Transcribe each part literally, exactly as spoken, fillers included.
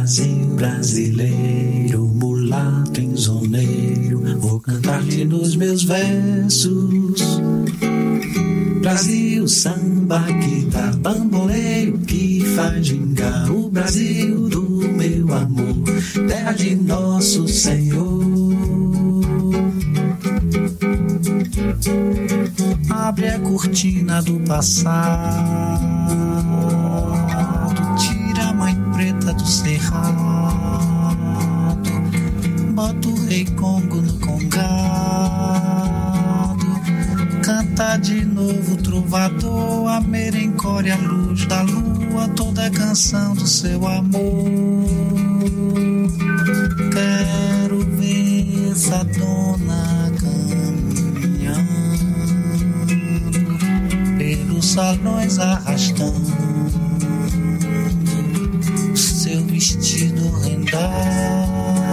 Brasil brasileiro, mulato enzoneiro, vou cantar-te nos meus versos. Brasil, samba que dá bamboleio, que faz gingar o Brasil do meu amor, terra de nosso Senhor. Abre a cortina do passado, tira a mãe preta do cerrado, bota o rei Congo no congado, canta de novo trovador, a merencória, a luz da lua, toda a canção do seu amor. Quero ver essa dona caminhando pelos salões, arrastando seu vestido rendado.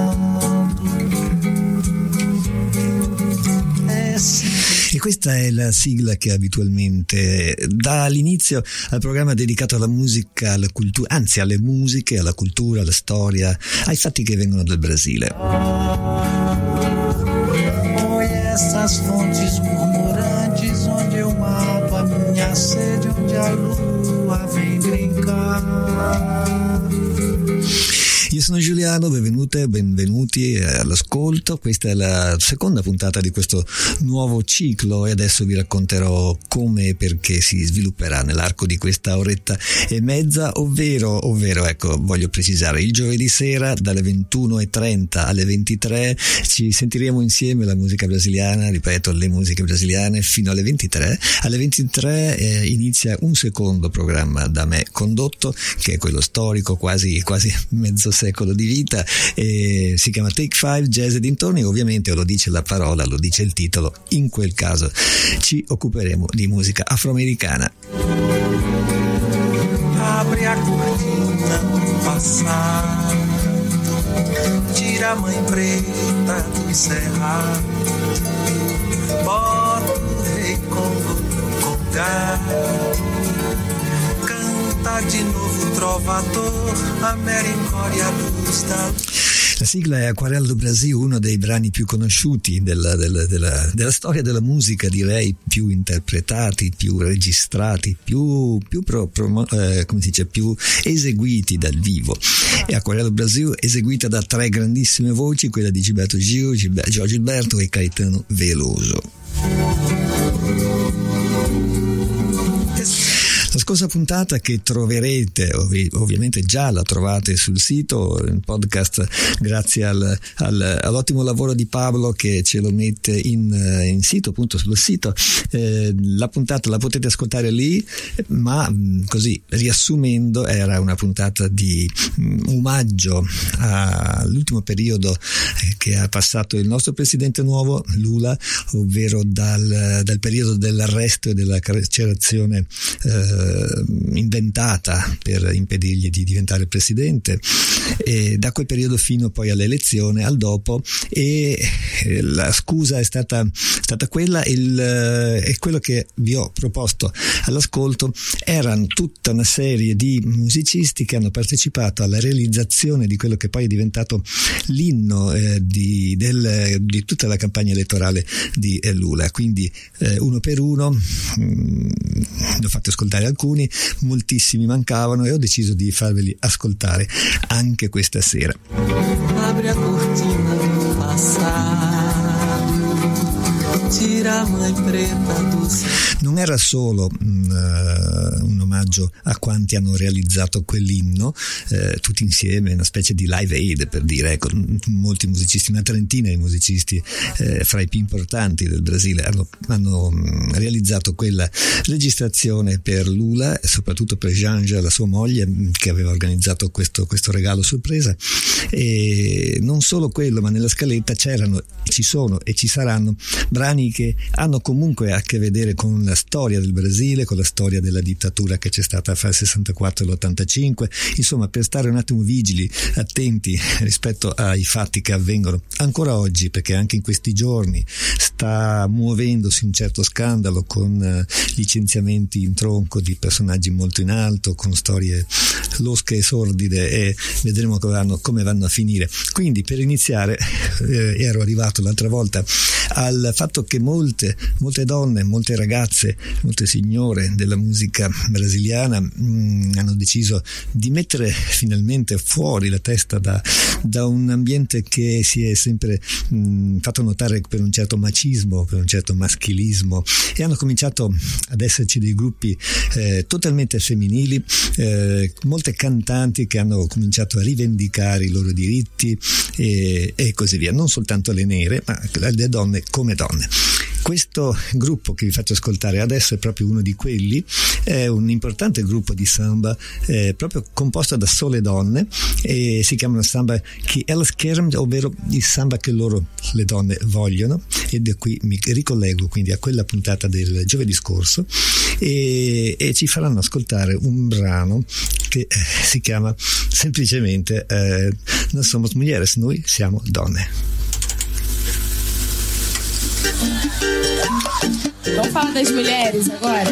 E questa è la sigla che abitualmente dà l'inizio al programma dedicato alla musica, alla cultura, anzi alle musiche, alla cultura, alla storia, ai fatti che vengono dal Brasile. Oi, essas fontes murmurantes onde eu mato a minha sede, onde a lua vem brincar. Io sono Giuliano, benvenute, benvenuti all'ascolto. Questa è la seconda puntata di questo nuovo ciclo e adesso vi racconterò come e perché si svilupperà nell'arco di questa oretta e mezza, ovvero, ovvero ecco, voglio precisare, il giovedì sera dalle ventuno e trenta alle ventitré ci sentiremo insieme la musica brasiliana, ripeto, le musiche brasiliane fino alle ventitré. Alle ventitré eh, inizia un secondo programma da me condotto, che è quello storico, quasi, quasi mezzo secolo di vita, e si chiama Take Five Jazz e dintorni. Ovviamente lo dice la parola, lo dice il titolo, in quel caso ci occuperemo di musica afroamericana. Abre a cortina do passado, tira a mãe preta do cerrado, bota o rei Congo no congado, canta di nuovo trovador, a merencória luz da... La sigla è Aquarela do Brasil, uno dei brani più conosciuti della, della, della, della storia della musica, direi più interpretati, più registrati, più, più, pro, pro, eh, come si dice, più eseguiti dal vivo. E Aquarela do Brasil eseguita da tre grandissime voci, quella di Gilberto Gil, Gilberto, Jorge Gilberto e Caetano Veloso. La scorsa puntata, che troverete, ovvi- ovviamente già la trovate sul sito, in podcast, grazie al, al, all'ottimo lavoro di Pablo che ce lo mette in, in sito, appunto sul sito, eh, la puntata la potete ascoltare lì, ma mh, così riassumendo era una puntata di mh, omaggio all'ultimo periodo che ha passato il nostro presidente nuovo Lula, ovvero dal, dal periodo dell'arresto e della carcerazione eh, inventata per impedirgli di diventare presidente, e da quel periodo fino poi all'elezione, al dopo, e la scusa è stata, stata quella, il, e quello che vi ho proposto all'ascolto erano tutta una serie di musicisti che hanno partecipato alla realizzazione di quello che poi è diventato l'inno eh, di, del, di tutta la campagna elettorale di eh, Lula, quindi eh, uno per uno mh, ne ho fatto ascoltare alcuni, moltissimi mancavano e ho deciso di farveli ascoltare anche questa sera. Abre a cortina do passado, tira a mãe preta do... Non era solo um, un omaggio a quanti hanno realizzato quell'inno, eh, tutti insieme, una specie di live aid, per dire, ecco, molti musicisti, una trentina di musicisti eh, fra i più importanti del Brasile hanno, hanno um, realizzato quella registrazione per Lula, e soprattutto per Janja, la sua moglie, che aveva organizzato questo, questo regalo sorpresa. E non solo quello, ma nella scaletta c'erano, ci sono e ci saranno brani che hanno comunque a che vedere con la storia del Brasile, con la storia della dittatura che c'è stata fra il sessantaquattro e l'ottantacinque, insomma, per stare un attimo vigili, attenti rispetto ai fatti che avvengono ancora oggi, perché anche in questi giorni sta muovendosi un certo scandalo con licenziamenti in tronco di personaggi molto in alto, con storie losche e sordide, e vedremo come vanno, come vanno a finire. Quindi, per iniziare, eh, ero arrivato l'altra volta al fatto che molte, molte donne, molte ragazze, molte signore della musica brasiliana mh, hanno deciso di mettere finalmente fuori la testa da, da un ambiente che si è sempre mh, fatto notare per un certo macismo, per un certo maschilismo, e hanno cominciato ad esserci dei gruppi eh, totalmente femminili, eh, molte cantanti che hanno cominciato a rivendicare i loro diritti e, e così via, non soltanto le nere ma le donne come donne. Questo gruppo che vi faccio ascoltare adesso è proprio uno di quelli, è un importante gruppo di samba eh, proprio composto da sole donne, e si chiamano Samba que elas querem, ovvero il samba che loro, le donne, vogliono, e da qui mi ricollego quindi a quella puntata del giovedì scorso, e, e ci faranno ascoltare un brano che eh, si chiama semplicemente eh, Nós somos mulheres, noi siamo donne. Vamos falar das mulheres agora?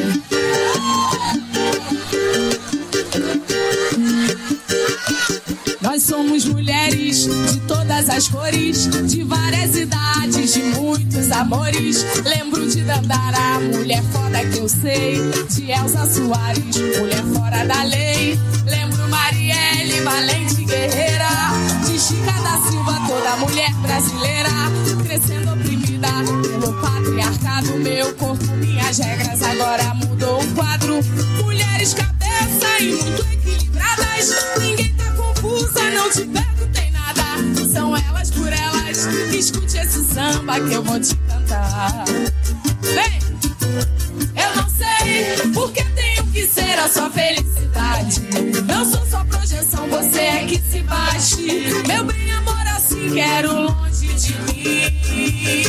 Nós somos mulheres de todas as cores, de várias idades, de muitos amores. Lembro de Dandara, mulher foda que eu sei, de Elza Soares, mulher fora da lei. Lembro Marielle, valente guerreira, de Chica da Silva, toda mulher brasileira, crescendo oprimida pelo patriarcado. Meu corpo, minhas regras, agora mudou o quadro. Mulheres cabeça e muito equilibradas, ninguém tá confusa, não te perguntei nada. São elas por elas, escute esse samba que eu vou te cantar. Vem! Eu não sei porque tenho que ser a sua felicidade. Não sou sua projeção, você é que se bate. Meu bem, amor, assim quero longe de mim.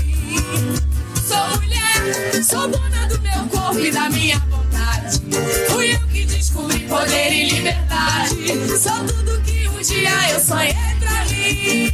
Sou mulher, sou dona do meu corpo e da minha vontade. Fui eu que descobri poder e liberdade. Sou tudo que um dia eu sonhei pra mim.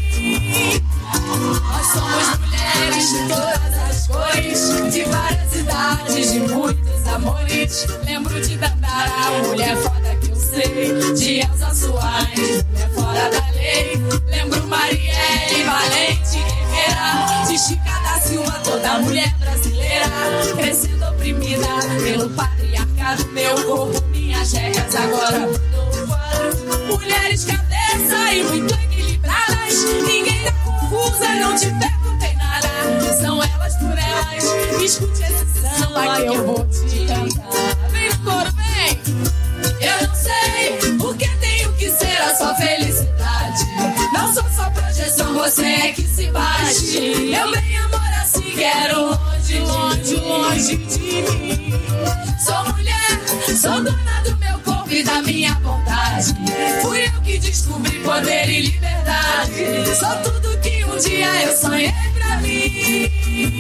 Nós somos mulheres de todas as cores, de várias idades, de muitos amores. Lembro de Dandara, mulher foda que eu sei, de Elza Soares, mulher fora da lei. Lembro Marielle, valente guerreira, de Chica da Silva, toda mulher brasileira, crescendo oprimida pelo patriarcado. Meu corpo, minhas regras, agora mudou o quadro. Mulheres cabeça e muito equilibradas, ninguém tá confusa, não te perguntei nada. São elas por elas, escute esse samba que eu vou te cantar. Vem no coro, vem! Eu não sei porque tenho que ser a sua felicidade. Não sou só projeção, você é que se bate. Meu bem, amor, assim quero longe, longe, longe de mim. Sou mulher, sou dona do meu corpo e da minha vontade. Fui eu que descobri poder e liberdade. Sou tudo que um dia eu sonhei pra mim.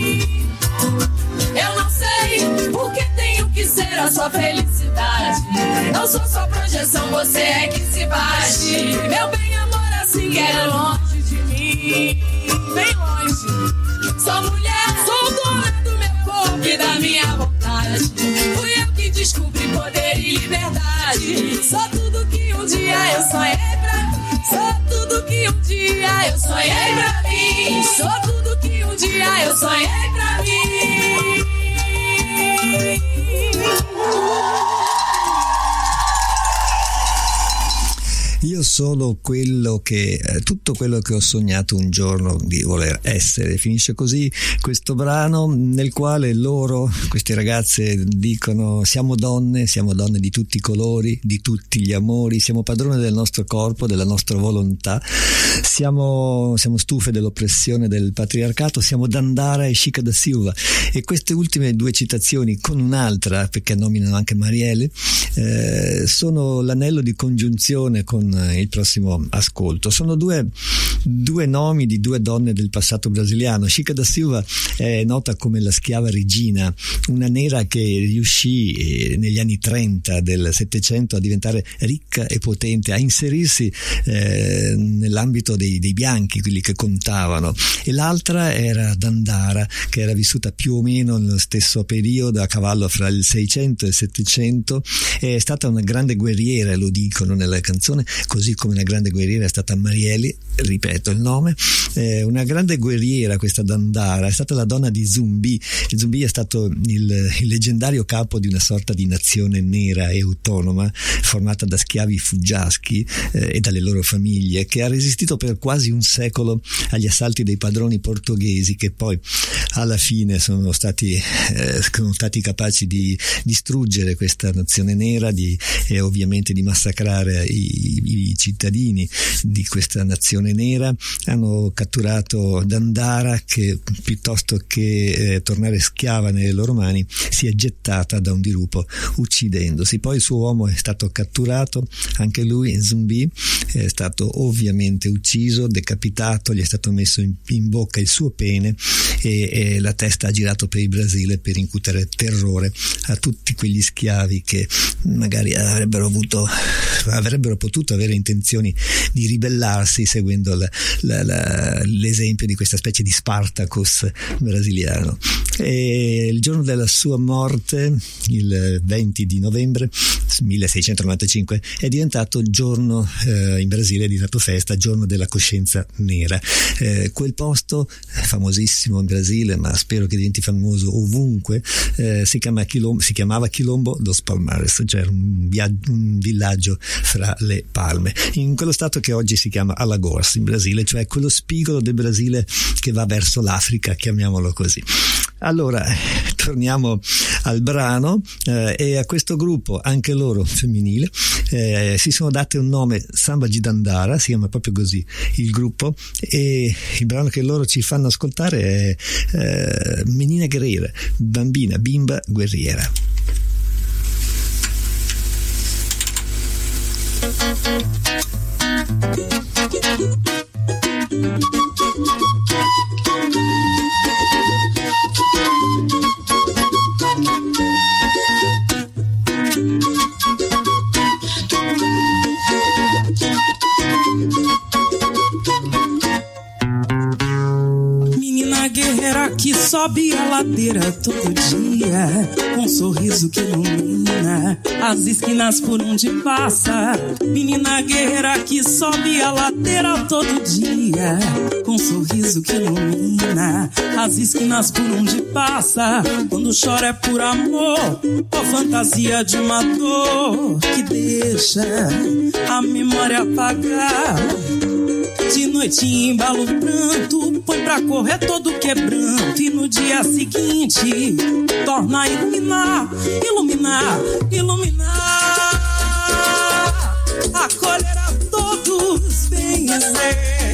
Eu não sei porque tenho que ser a sua felicidade. Não sou só projeção, você é que se bate. Meu bem, amor, assim quero longe de mim. Bem longe. Sou mulher, sou dona do meu corpo e da minha vontade. Fui eu que descobri poder e liberdade. Sou tudo que um dia eu sonhei pra mim. Sou tudo que um dia eu sonhei pra mim. Sou tudo que um dia eu sonhei pra mim. Io sono quello che, tutto quello che ho sognato un giorno di voler essere. Finisce così questo brano, nel quale loro, queste ragazze, dicono: siamo donne, siamo donne di tutti i colori, di tutti gli amori, siamo padrone del nostro corpo, della nostra volontà, siamo, siamo stufe dell'oppressione del patriarcato, siamo Dandara e Chica da Silva. E queste ultime due citazioni, con un'altra, perché nominano anche Marielle, eh, sono l'anello di congiunzione con con il prossimo ascolto. Sono due, due nomi di due donne del passato brasiliano. Chica da Silva è nota come la schiava regina, una nera che riuscì negli anni trenta del Settecento a diventare ricca e potente, a inserirsi eh, nell'ambito dei, dei bianchi, quelli che contavano, e l'altra era Dandara, che era vissuta più o meno nello stesso periodo, a cavallo fra il Seicento e il Settecento. È stata una grande guerriera, lo dicono nella canzone, così come una grande guerriera è stata Marieli, ripeto il nome, eh, una grande guerriera questa Dandara, è stata la donna di Zumbi. Zumbi è stato il, il leggendario capo di una sorta di nazione nera e autonoma formata da schiavi fuggiaschi eh, e dalle loro famiglie, che ha resistito per quasi un secolo agli assalti dei padroni portoghesi, che poi alla fine sono stati, eh, sono stati capaci di distruggere questa nazione nera, di, e ovviamente di massacrare i, i cittadini di questa nazione nera. Hanno catturato Dandara, che piuttosto che eh, tornare schiava nelle loro mani si è gettata da un dirupo uccidendosi. Poi il suo uomo è stato catturato, anche lui, Zumbi, è stato ovviamente ucciso, decapitato, gli è stato messo in, in bocca il suo pene e, e la testa ha girato per il Brasile per incutere terrore a tutti quegli schiavi che magari avrebbero avuto avrebbero potuto avere intenzioni di ribellarsi seguendo la, la, la, l'esempio di questa specie di Spartacus brasiliano. E il giorno della sua morte, il venti di novembre milleseicentonovantacinque, è diventato giorno eh, in Brasile, è diventato festa, giorno della coscienza nera. Eh, quel posto famosissimo in Brasile, ma spero che diventi famoso ovunque, eh, si, chiama Quilombo, si chiamava Quilombo dos Palmares, cioè un, via- un villaggio fra le palme, in quello stato che oggi si chiama Alagoas in Brasile, cioè quello spigolo del Brasile che va verso l'Africa, chiamiamolo così. Allora, torniamo al brano eh, e a questo gruppo, anche loro femminile, eh, si sono date un nome, Samba de Dandara, si chiama proprio così il gruppo, e il brano che loro ci fanno ascoltare è eh, Menina Guerriera, bambina, bimba guerriera. Menina guerreira que sobe a ladeira todo dia, com um sorriso que ilumina as esquinas por onde passa. Menina guerreira que sobe a ladeira todo dia, com um sorriso que ilumina as esquinas por onde passa. Quando chora é por amor, ou fantasia de uma dor que deixa a memória apagar. De noite embala o pranto, põe pra correr todo quebranto, e no dia seguinte torna a iluminar, iluminar, iluminar, acolher a todos, benzer,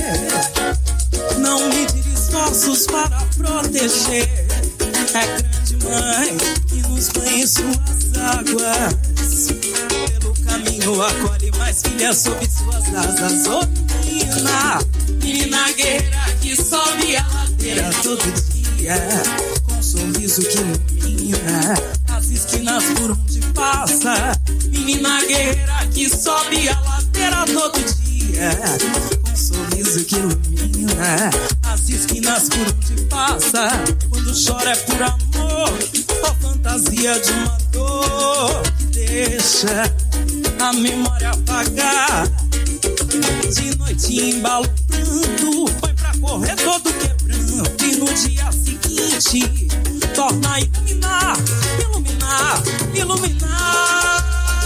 não medir esforços para proteger. É grande mãe que nos banha em suas águas, pelo caminho acolhe mais filhas sob suas asas. Oh, menina, menina guerreira que sobe a ladeira todo dia, com um sorriso que ilumina as esquinas por onde passa. Menina guerreira que sobe a ladeira todo dia, com um sorriso que ilumina as esquinas por onde passa. Quando chora é por amor, ou fantasia de uma dor que deixa a memória apagar. De noite embala o pranto, põe pra correr todo quebranto, e no dia seguinte torna a iluminar, iluminar, iluminar,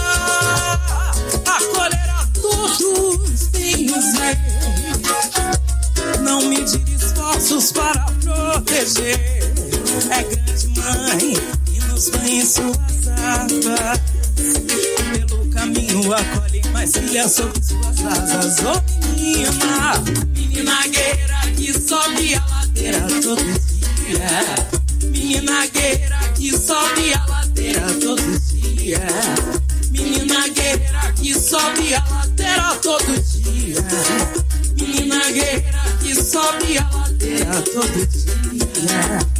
acolher a todos, benzer, não medir esforços para proteger. É grande mãe que nos banha em suas águas, pelo caminho acolhe mais filhas sob suas asas. Oh, menina, menina guerreira que sobe a ladeira todo dia, menina guerreira que sobe a ladeira todo dia, menina guerreira que sobe sobe a ladeira todo dia. Menina guerreira que sobe a ladeira todo dia.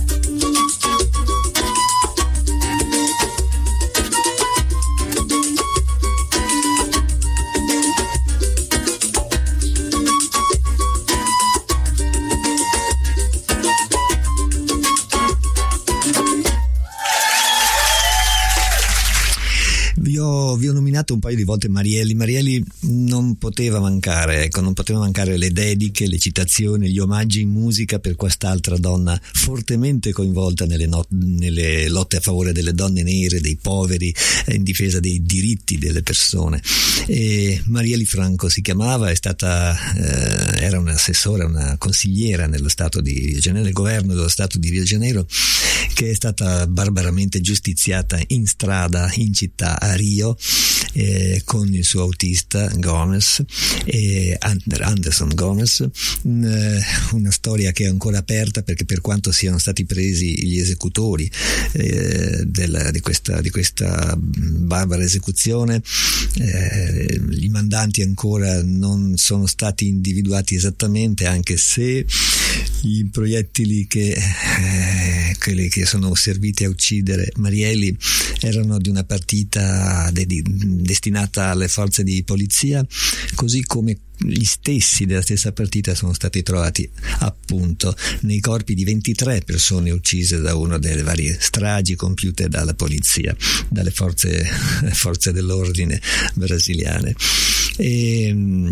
Vi ho nominato un paio di volte Marielli. Marielli non poteva mancare, ecco, non poteva mancare le dediche, le citazioni, gli omaggi in musica per quest'altra donna fortemente coinvolta nelle, no- nelle lotte a favore delle donne nere, dei poveri, eh, in difesa dei diritti delle persone. E Marielli Franco si chiamava, è stata, eh, era un'assessora, una consigliera nello Stato di Rio de Janeiro, nel governo dello Stato di Rio de Janeiro, che è stata barbaramente giustiziata in strada in città a Rio, eh, con il suo autista Gomez, eh, Anderson Gomez, eh, una storia che è ancora aperta, perché per quanto siano stati presi gli esecutori eh, della, di, questa, di questa barbara esecuzione, eh, i mandanti ancora non sono stati individuati esattamente, anche se i proiettili che, eh, quelli che sono serviti a uccidere Marielli erano di una partita de, de, destinata alle forze di polizia, così come gli stessi della stessa partita sono stati trovati appunto nei corpi di ventitré persone uccise da una delle varie stragi compiute dalla polizia, dalle forze, forze dell'ordine brasiliane. E,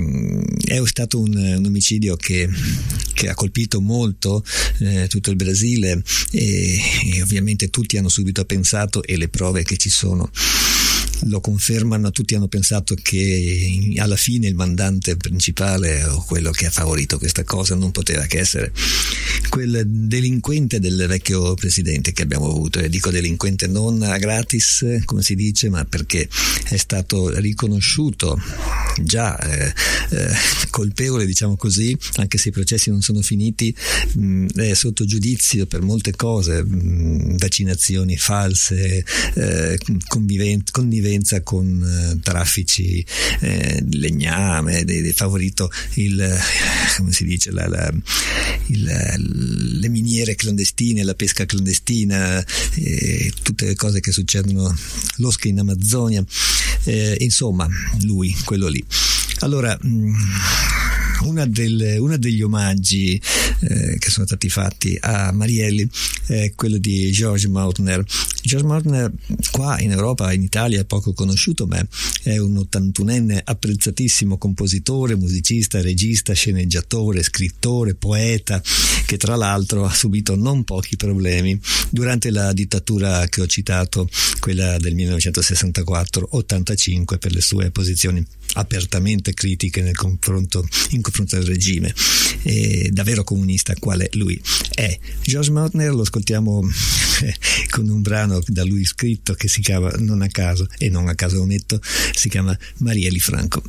è stato un, un omicidio che, che ha colpito molto eh, tutto il Brasile, e, e ovviamente tutti hanno subito pensato, e le prove che ci sono lo confermano, tutti hanno pensato che alla fine il mandante principale, o quello che ha favorito questa cosa, non poteva che essere quel delinquente del vecchio presidente che abbiamo avuto. E dico delinquente non a gratis, come si dice, ma perché è stato riconosciuto già eh, eh, colpevole, diciamo così, anche se i processi non sono finiti, mh, è sotto giudizio per molte cose, mh, vaccinazioni false, eh, conviven- connivenza con eh, traffici eh, legname, de, de favorito il, come si dice, la, la, il, le miniere clandestine, la pesca clandestina, eh, tutte le cose che succedono, losche in Amazzonia, eh, insomma lui, quello lì. Allora mh, Una, del, una degli omaggi eh, che sono stati fatti a Marielli è quello di George Mautner. George Mautner qua in Europa, in Italia, è poco conosciuto, ma è un ottantunenne apprezzatissimo compositore, musicista, regista, sceneggiatore, scrittore, poeta, che tra l'altro ha subito non pochi problemi durante la dittatura che ho citato, quella del millenovecentosessantaquattro ottantacinque, per le sue posizioni apertamente critiche nel confronto, in confronto al regime, e davvero comunista quale lui è. George Mautner lo ascoltiamo eh, con un brano da lui scritto che si chiama, non a caso, e non a caso ometto, si chiama Marielli Franco.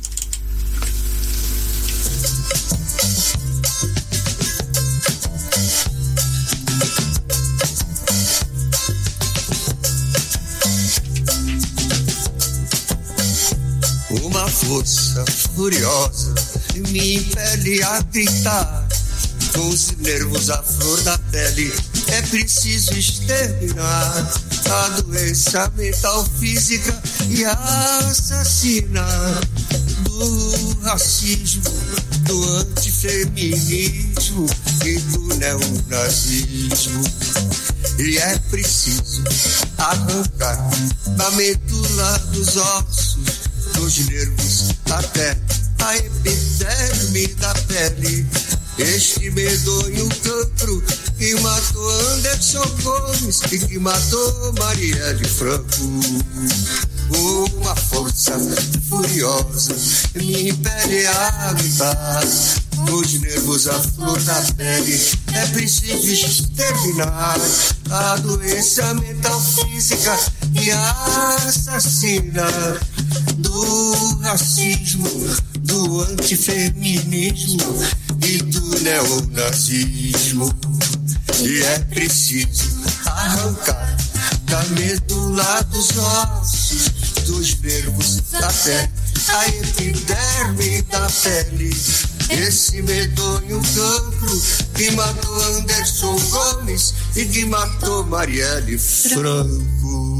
Uma força furiosa me impele a gritar, com os nervos à flor da pele. É preciso exterminar a doença mental, física e assassina do racismo, do antifeminismo e do neonazismo. E é preciso arrancar da medula dos ossos, dos nervos até a epiderme da pele, este medonho cancro que matou Anderson Gomes e que matou Marielle Franco. Uma força furiosa me impele a gritar, os nervos à flor da pele. É preciso exterminar a doença mental, física e assassina do racismo, do antifeminismo e do neonazismo. E é preciso arrancar da medula dos ossos, dos nervos até a epiderme da pele. Esse medonho cancro que matou Anderson Gomes e que matou Marielle Franco.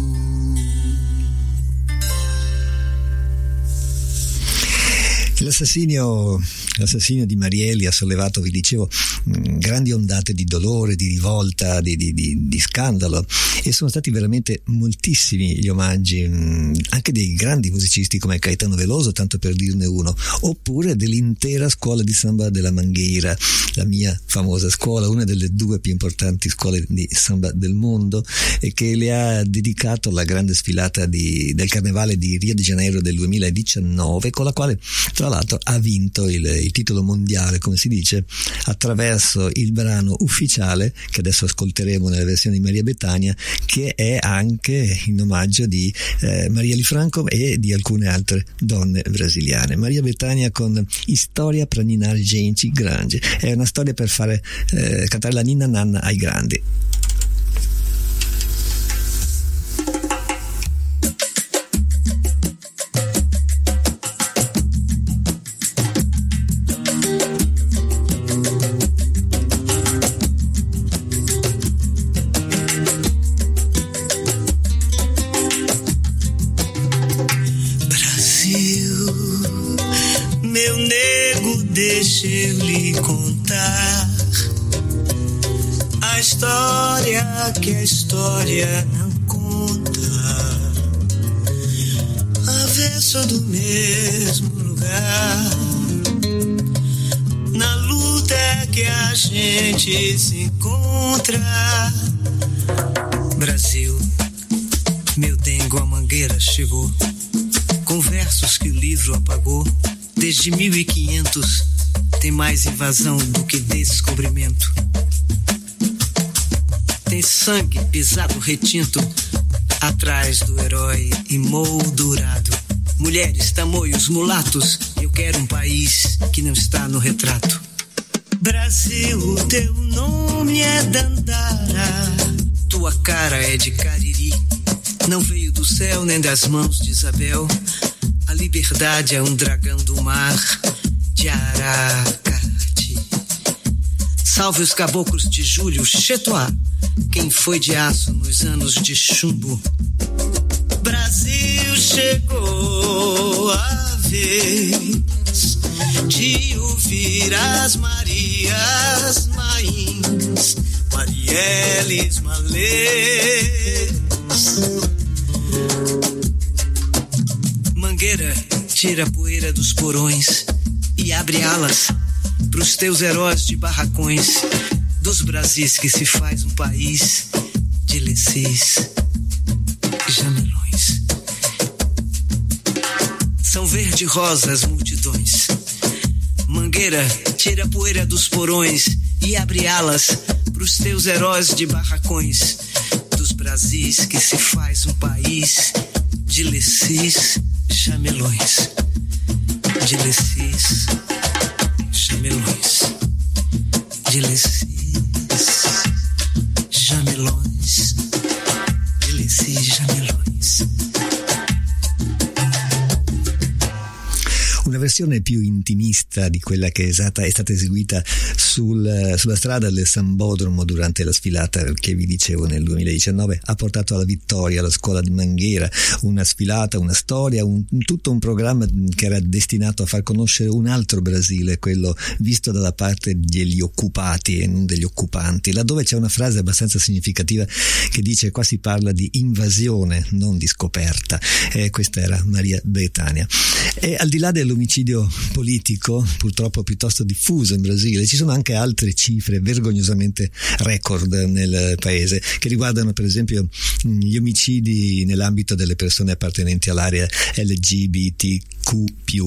L'assassinio, l'assassinio di Marielle ha sollevato, vi dicevo, grandi ondate di dolore, di rivolta, di, di, di, di scandalo, e sono stati veramente moltissimi gli omaggi, anche dei grandi musicisti come Caetano Veloso, tanto per dirne uno, oppure dell'intera scuola di samba della Mangueira, la mia famosa scuola, una delle due più importanti scuole di samba del mondo, e che le ha dedicato alla grande sfilata di, del Carnevale di Rio de Janeiro del duemiladiciannove, con la quale tra l'altro ha vinto il, il titolo mondiale, come si dice, attraverso il brano ufficiale che adesso ascolteremo nella versione di Maria Bethânia, che è anche in omaggio di eh, Marielle Franco e di alcune altre donne brasiliane. Maria Bethânia con Storia pra ninar gente grande, è una storia per fare eh, cantare la ninna nanna ai grandi. Deixa eu lhe contar a história que a história não conta. Avesso do mesmo lugar, na luta é que a gente se encontra. Brasil, meu dengo, a mangueira chegou, com versos que o livro apagou. Desde mil e quinhentos tem mais invasão do que descobrimento. Tem sangue pisado retinto atrás do herói emoldurado. Mulheres, tamoios, mulatos, eu quero um país que não está no retrato. Brasil, teu nome é Dandara, tua cara é de Cariri. Não veio do céu nem das mãos de Isabel. A liberdade é um dragão do mar de Aracati. Salve os caboclos de Júlio Chetuá, quem foi de aço nos anos de chumbo. Brasil, chegou a vez de ouvir as Marias Mains, Marielles Malês. Mangueira, tira a poeira dos porões e abre alas pros teus heróis de barracões, dos Brasis que se faz um país de lecis e jamelões. São verde-rosa as multidões. Mangueira, tira a poeira dos porões e abre alas pros teus heróis de barracões, dos Brasis que se faz um país de lecis jamelões, de lecis, jamelões, de lecis, jamelões, de lecis, jamelões. Una versione più intimista di quella che è stata, è stata eseguita sul, sulla strada del Sambodromo durante la sfilata che vi dicevo nel duemiladiciannove ha portato alla vittoria la scuola di Mangueira, una sfilata, una storia, un, tutto un programma che era destinato a far conoscere un altro Brasile, quello visto dalla parte degli occupati e non degli occupanti, laddove c'è una frase abbastanza significativa che dice: qua si parla di invasione, non di scoperta. E questa era Maria Bethânia. E al di là dell'omicidio politico, purtroppo piuttosto diffuso in Brasile, ci sono anche altre cifre vergognosamente record nel paese, che riguardano per esempio gli omicidi nell'ambito delle persone appartenenti all'area L G B T Q più,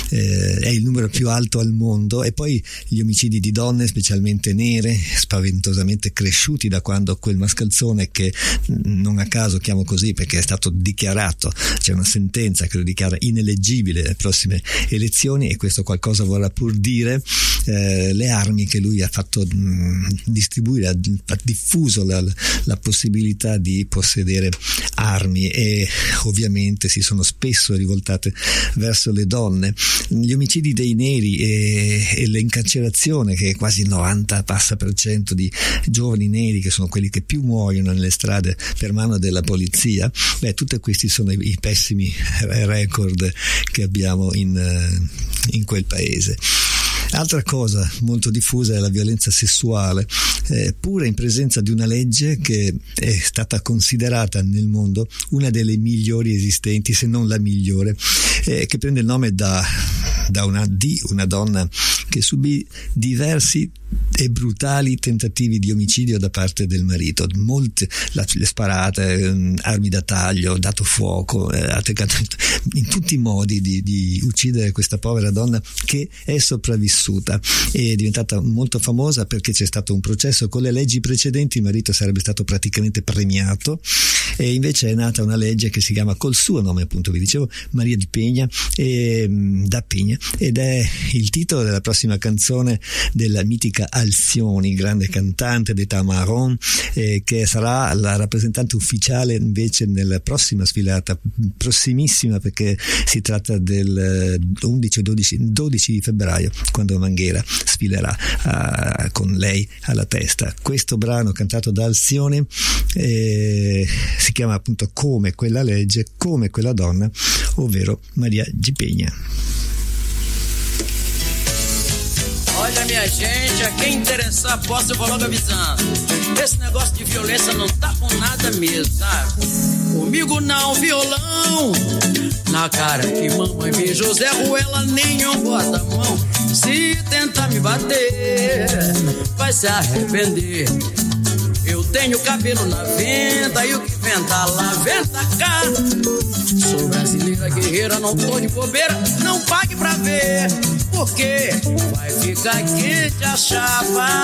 eh, è il numero più alto al mondo, e poi gli omicidi di donne, specialmente nere, spaventosamente cresciuti da quando quel mascalzone, che non a caso chiamo così perché è stato dichiarato, c'è una sentenza che lo dichiara ineleggibile alle prossime elezioni, e questo qualcosa vorrà pur dire. Eh, le armi che lui ha fatto mh, distribuire, ha, ha diffuso la, la possibilità di possedere armi, e ovviamente si sono spesso rivoltate verso le donne. Gli omicidi dei neri e, e l'incarcerazione, che è quasi il novanta passa per cento di giovani neri, che sono quelli che più muoiono nelle strade per mano della polizia, beh, tutti questi sono i, i pessimi record che abbiamo in, in quel paese. Altra cosa molto diffusa è la violenza sessuale, eh, pure in presenza di una legge che è stata considerata nel mondo una delle migliori esistenti, se non la migliore, eh, che prende il nome da, da una, di una donna che subì diversi e brutali tentativi di omicidio da parte del marito, molte la, le sparate, armi da taglio, dato fuoco, eh, in tutti i modi di, di uccidere questa povera donna, che è sopravvissuta e è diventata molto famosa perché c'è stato un processo. Con le leggi precedenti il marito sarebbe stato praticamente premiato, e invece è nata una legge che si chiama col suo nome, appunto vi dicevo, Maria di Peña, e, da Peña, ed è il titolo della prossima canzone della mitica Alcioni, grande cantante d'età marron, eh, che sarà la rappresentante ufficiale invece nella prossima sfilata, prossimissima, perché si tratta del undici o dodici, dodici di febbraio, quando Manghera sfilerà uh, con lei alla testa. Questo brano cantato da Alcioni eh, si chiama appunto Come quella legge, come quella donna, ovvero Maria di Peña. Olha, minha gente, a quem interessar, posso, eu vou logo avisando. Esse negócio de violência não tá com nada mesmo, sabe? Comigo não, violão na cara que mamãe beijou Zé Ruela, nenhum bota a mão. Se tentar me bater, vai se arrepender. Eu tenho cabelo na venta e o que venta lá, venta cá. Sou brasileira guerreira, não tô de bobeira, não pague pra ver, porque vai ficar quente a chapa.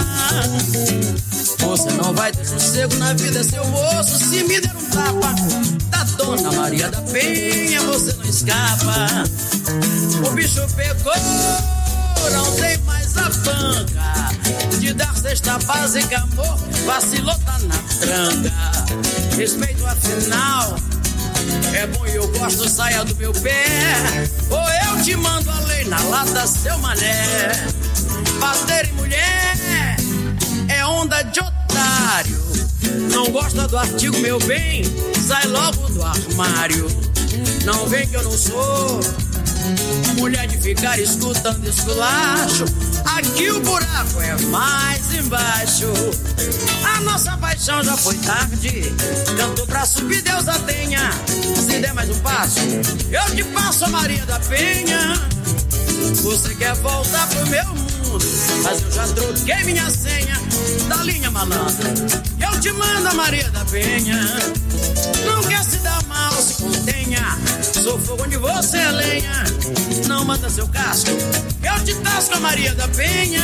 Você não vai ter sossego na vida, seu moço, se me der um tapa da Dona Maria da Penha, você não escapa. O bicho pegou, não tem mais a banca de dar cesta básica, amor, vacilou, tá na tranca. Respeito afinal, é bom e eu gosto, saia do meu pé, ou eu te mando a lei na lata, seu mané. Bater em mulher é onda de otário, não gosta do artigo, meu bem, sai logo do armário. Não vem que eu não sou mulher de ficar escutando esculacho, aqui o buraco é mais embaixo. A nossa paixão já foi tarde, cantou pra subir, Deus a tenha. Se der mais um passo, eu te passo a Maria da Penha. Você quer voltar pro meu mundo, mas eu já troquei minha senha da linha malandra, eu te mando a Maria da Penha. Não quer se dar mal, se contenha, sou fogo onde você é lenha. Não manda seu casco, eu te tasco a Maria da Penha.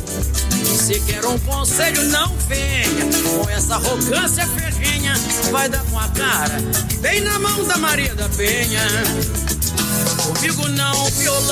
Se quer um conselho, não venha com essa arrogância ferrenha, vai dar com a cara bem na mão da Maria da Penha. Comigo não,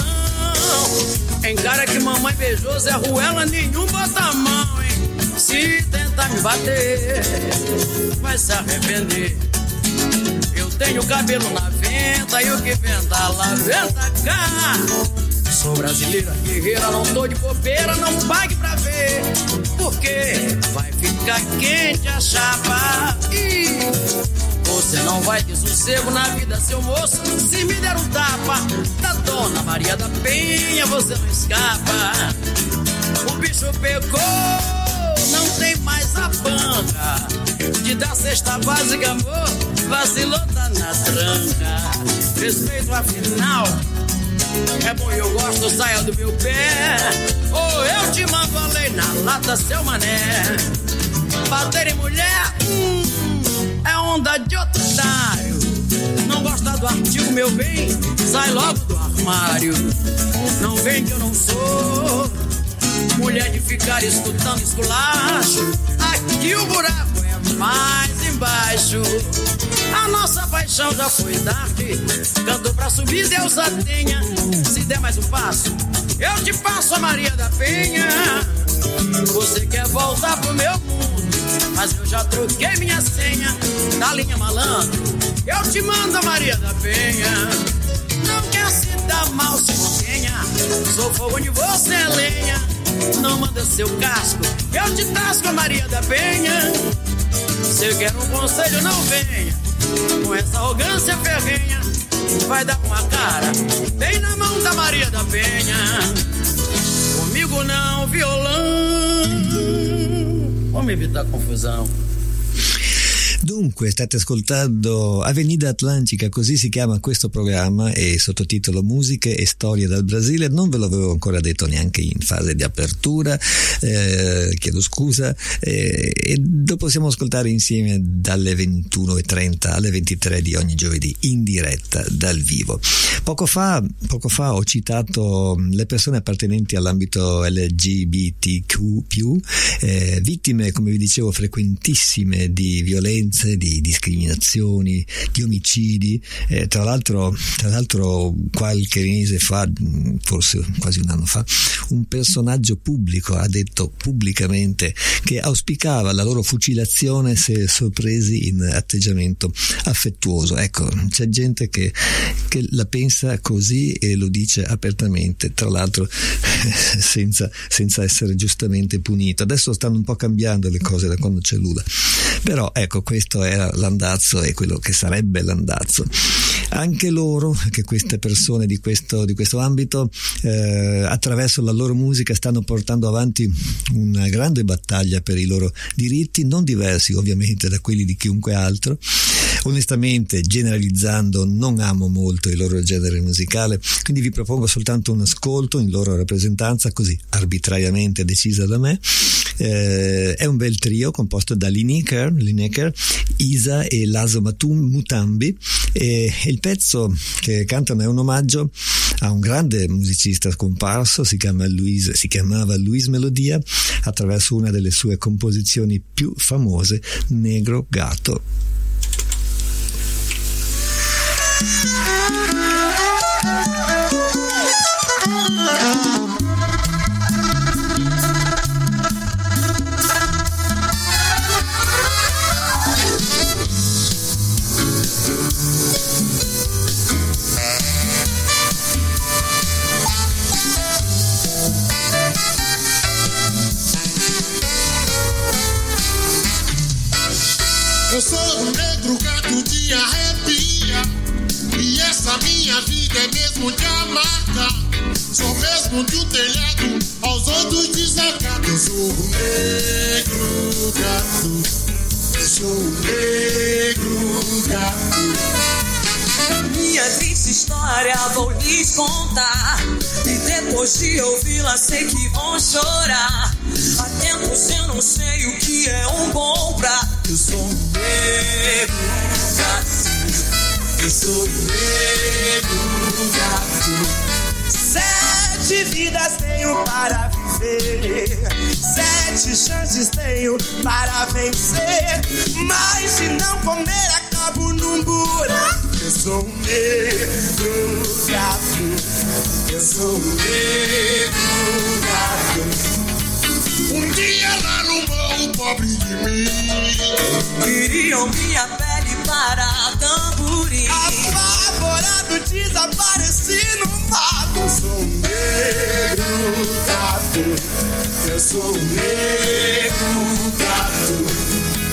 violão, encara que mamãe beijou Zé Ruela, nenhum bota a mão, hein? Se tentar me bater, vai se arrepender. Eu tenho cabelo na venta e o que venta lá, venta cá. Sou brasileira guerreira, não tô de bobeira, não pague pra ver, porque vai ficar quente a chapa. Ih, você não vai ter sossego na vida, seu moço, se me der um tapa da Dona Maria da Penha, você não escapa. O bicho pegou, não tem mais a banca de dar cesta básica, amor, vacilou, tá na tranca. Respeito afinal, é bom e eu gosto, saia do meu pé, ou eu te mando a lei na lata, seu mané. Bater em mulher, hum, é onda de otário, não gosta do artigo, meu bem, sai logo do armário. armário. Não vem que eu não sou mulher de ficar escutando esculacho. Aqui o buraco é mais embaixo. A nossa paixão já foi dark. Cantou pra subir, Deus a tenha. Se der mais um passo, eu te passo a Maria da Penha. Você quer voltar pro meu mundo, mas eu já troquei minha senha da linha malandro. Eu te mando a Maria da Penha. Não quer se dar mal, se contenha. Sou fogo onde você é lenha. Não manda seu casco, eu te tasco a Maria da Penha. Se quer um conselho, não venha com essa arrogância ferrenha. Vai dar com a cara bem na mão da Maria da Penha. Comigo não, violão. Vamos evitar confusão. Dunque, state ascoltando Avenida Atlantica, così si chiama questo programma, e sottotitolo Musiche e Storie dal Brasile. Non ve l'avevo ancora detto neanche in fase di apertura, eh, chiedo scusa, eh, e lo possiamo ascoltare insieme dalle ventuno e trenta alle ventitré di ogni giovedì in diretta dal vivo. Poco fa, poco fa ho citato le persone appartenenti all'ambito L G B T Q più, eh, vittime, come vi dicevo, frequentissime di violenza, di discriminazioni, di omicidi. Eh, tra l'altro, tra l'altro qualche mese fa, forse quasi un anno fa, un personaggio pubblico ha detto pubblicamente che auspicava la loro fucilazione se sorpresi in atteggiamento affettuoso. Ecco, c'è gente che, che la pensa così e lo dice apertamente, tra l'altro senza, senza essere giustamente punito. Adesso stanno un po' cambiando le cose da quando c'è Lula, però ecco, questo era l'andazzo e quello che sarebbe l'andazzo. Anche loro, che queste persone di questo, di questo ambito, eh, attraverso la loro musica stanno portando avanti una grande battaglia per i loro diritti, non diversi ovviamente da quelli di chiunque altro. Onestamente, generalizzando, non amo molto il loro genere musicale, quindi vi propongo soltanto un ascolto in loro rappresentanza, così arbitrariamente decisa da me. Eh, è un bel trio composto da Lineker, Lineker, Isa e Lazo Matum, Mutambi, e il pezzo che cantano è un omaggio a un grande musicista scomparso, si chiama Luis, si chiamava Luis Melodia, attraverso una delle sue composizioni più famose, Negro Gato. Eu sou um negro gato de arrepia, e essa minha vida é mesmo de amarga. Sou mesmo de um telhado aos outros desacatos. Eu sou um negro gato, eu sou um negro gato. Minha triste história vou lhes contar, e depois de ouvi-la sei que vão chorar. Há tempos eu não sei o que é um bom prato. Eu sou um negro gato, eu sou um negro gato. Sete vidas tenho para viver, sete chances tenho para vencer, mas se não comer acabo num buraco. Eu sou um negro gato, eu sou um negro gato. Um dia lá no morro pobre de mim, queriam minha pele para tamborim. Apavorado desapareci no mato. Eu sou um negro gato, eu sou um negro gato.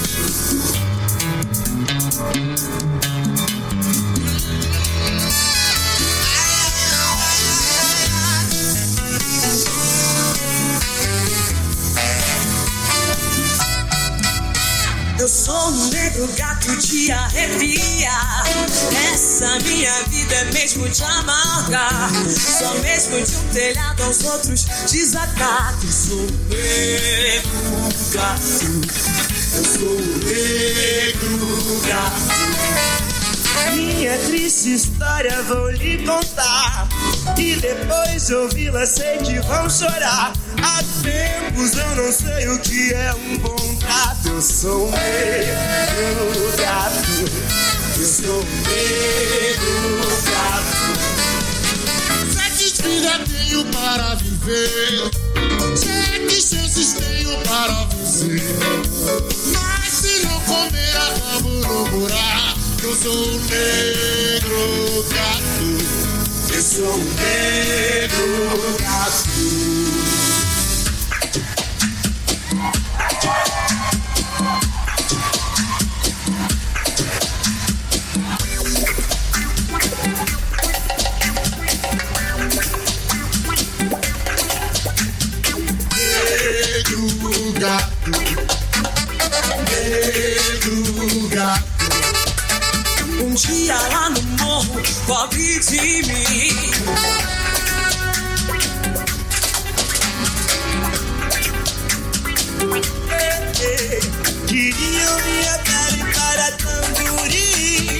Eu sou um negro gato de arrepiar. Essa minha vida é mesmo de amargar. Só mesmo de um telhado aos outros desacato. Eu sou um negro gato, eu sou um negro gato. Minha triste história vou lhe contar, e depois de ouvi-la sei que vão chorar. Há tempos eu não sei o que é um bom trato. Eu sou um negro gato, eu sou um negro gato. Sete filhas tenho para viver, sete chances tenho para você. Mas se não comer acabo no buraco. Eu sou um negro gato, eu sou um negro gato. Negro gato, negro gato. Um dia lá no morro, pobre de mim, queriam minha pele para tamborim.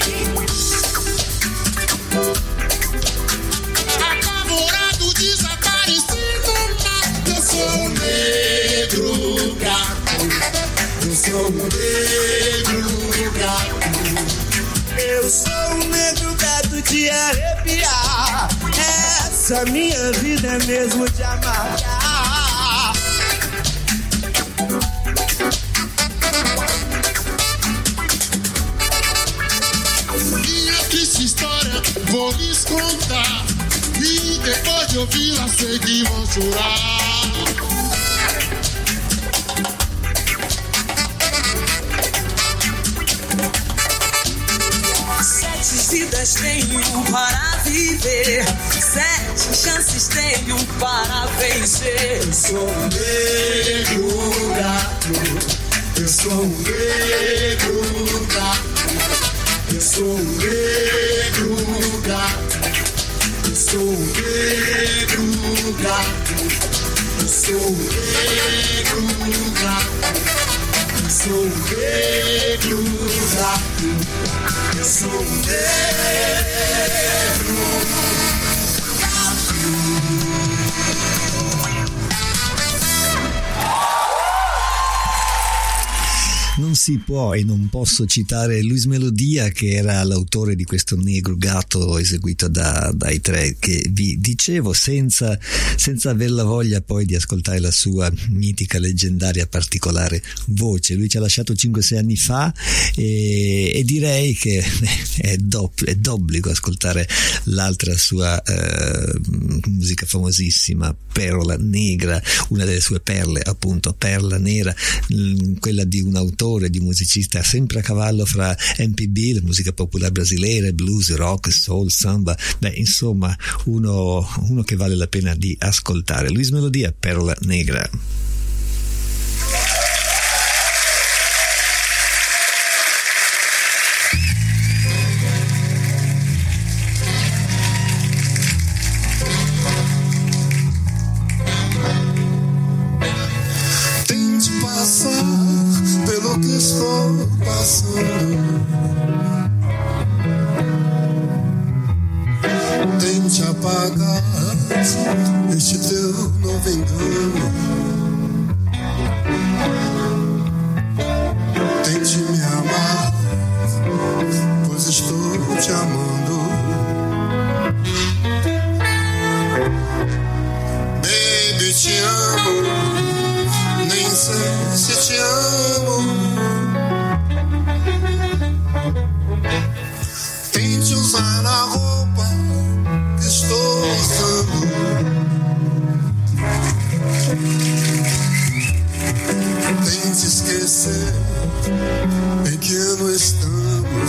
Apavorado, desaparecido, mas eu sou um negro gato, eu sou um negro gato. Eu sou um negro gato de arrepiar. Essa minha vida é mesmo de amargar. Minha triste história vou lhes contar, e depois de ouvi-la sei que vão chorar. Vidas tenho para viver, sete chances tenho para vencer. Eu sou um negro gato, eu sou um negro gato, eu sou um negro gato, eu sou um negro gato, eu sou um negro gato, eu sou um negro gato. Eu sou um negro gato. Non si può e non posso citare Luis Melodia, che era l'autore di questo Negro Gatto eseguito da, dai tre che vi dicevo, senza, senza aver la voglia poi di ascoltare la sua mitica, leggendaria, particolare voce. Lui ci ha lasciato cinque sei anni fa e, e direi che è, dopp- è d'obbligo ascoltare l'altra sua eh, musica famosissima, Perla Negra, una delle sue perle, appunto, Perla Nera, quella di un autore, di musicista sempre a cavallo fra M P B, la musica popolare brasileira, blues, rock, soul, samba, beh, insomma uno, uno che vale la pena di ascoltare. Luis Melodia, Perla Negra. Tente apagar este teu novo engano. Tente me amar, pois estou te amando. Baby, te amo, nem sei se te amo. Tente usar a roupa que estou usando. Tente esquecer em que ano estamos.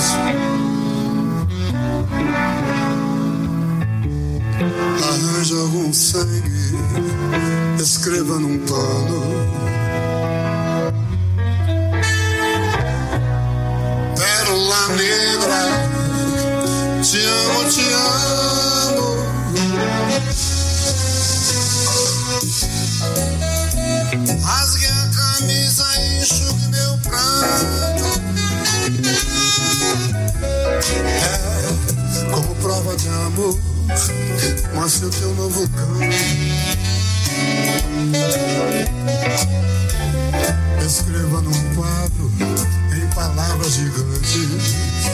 Arranje algum sangue, escreva num pano. Pérola negra, te amo, te amo. Rasgue a camisa e enxugue meu pranto. É amor, mas seu teu novo cão. Escreva num quadro em palavras gigantes.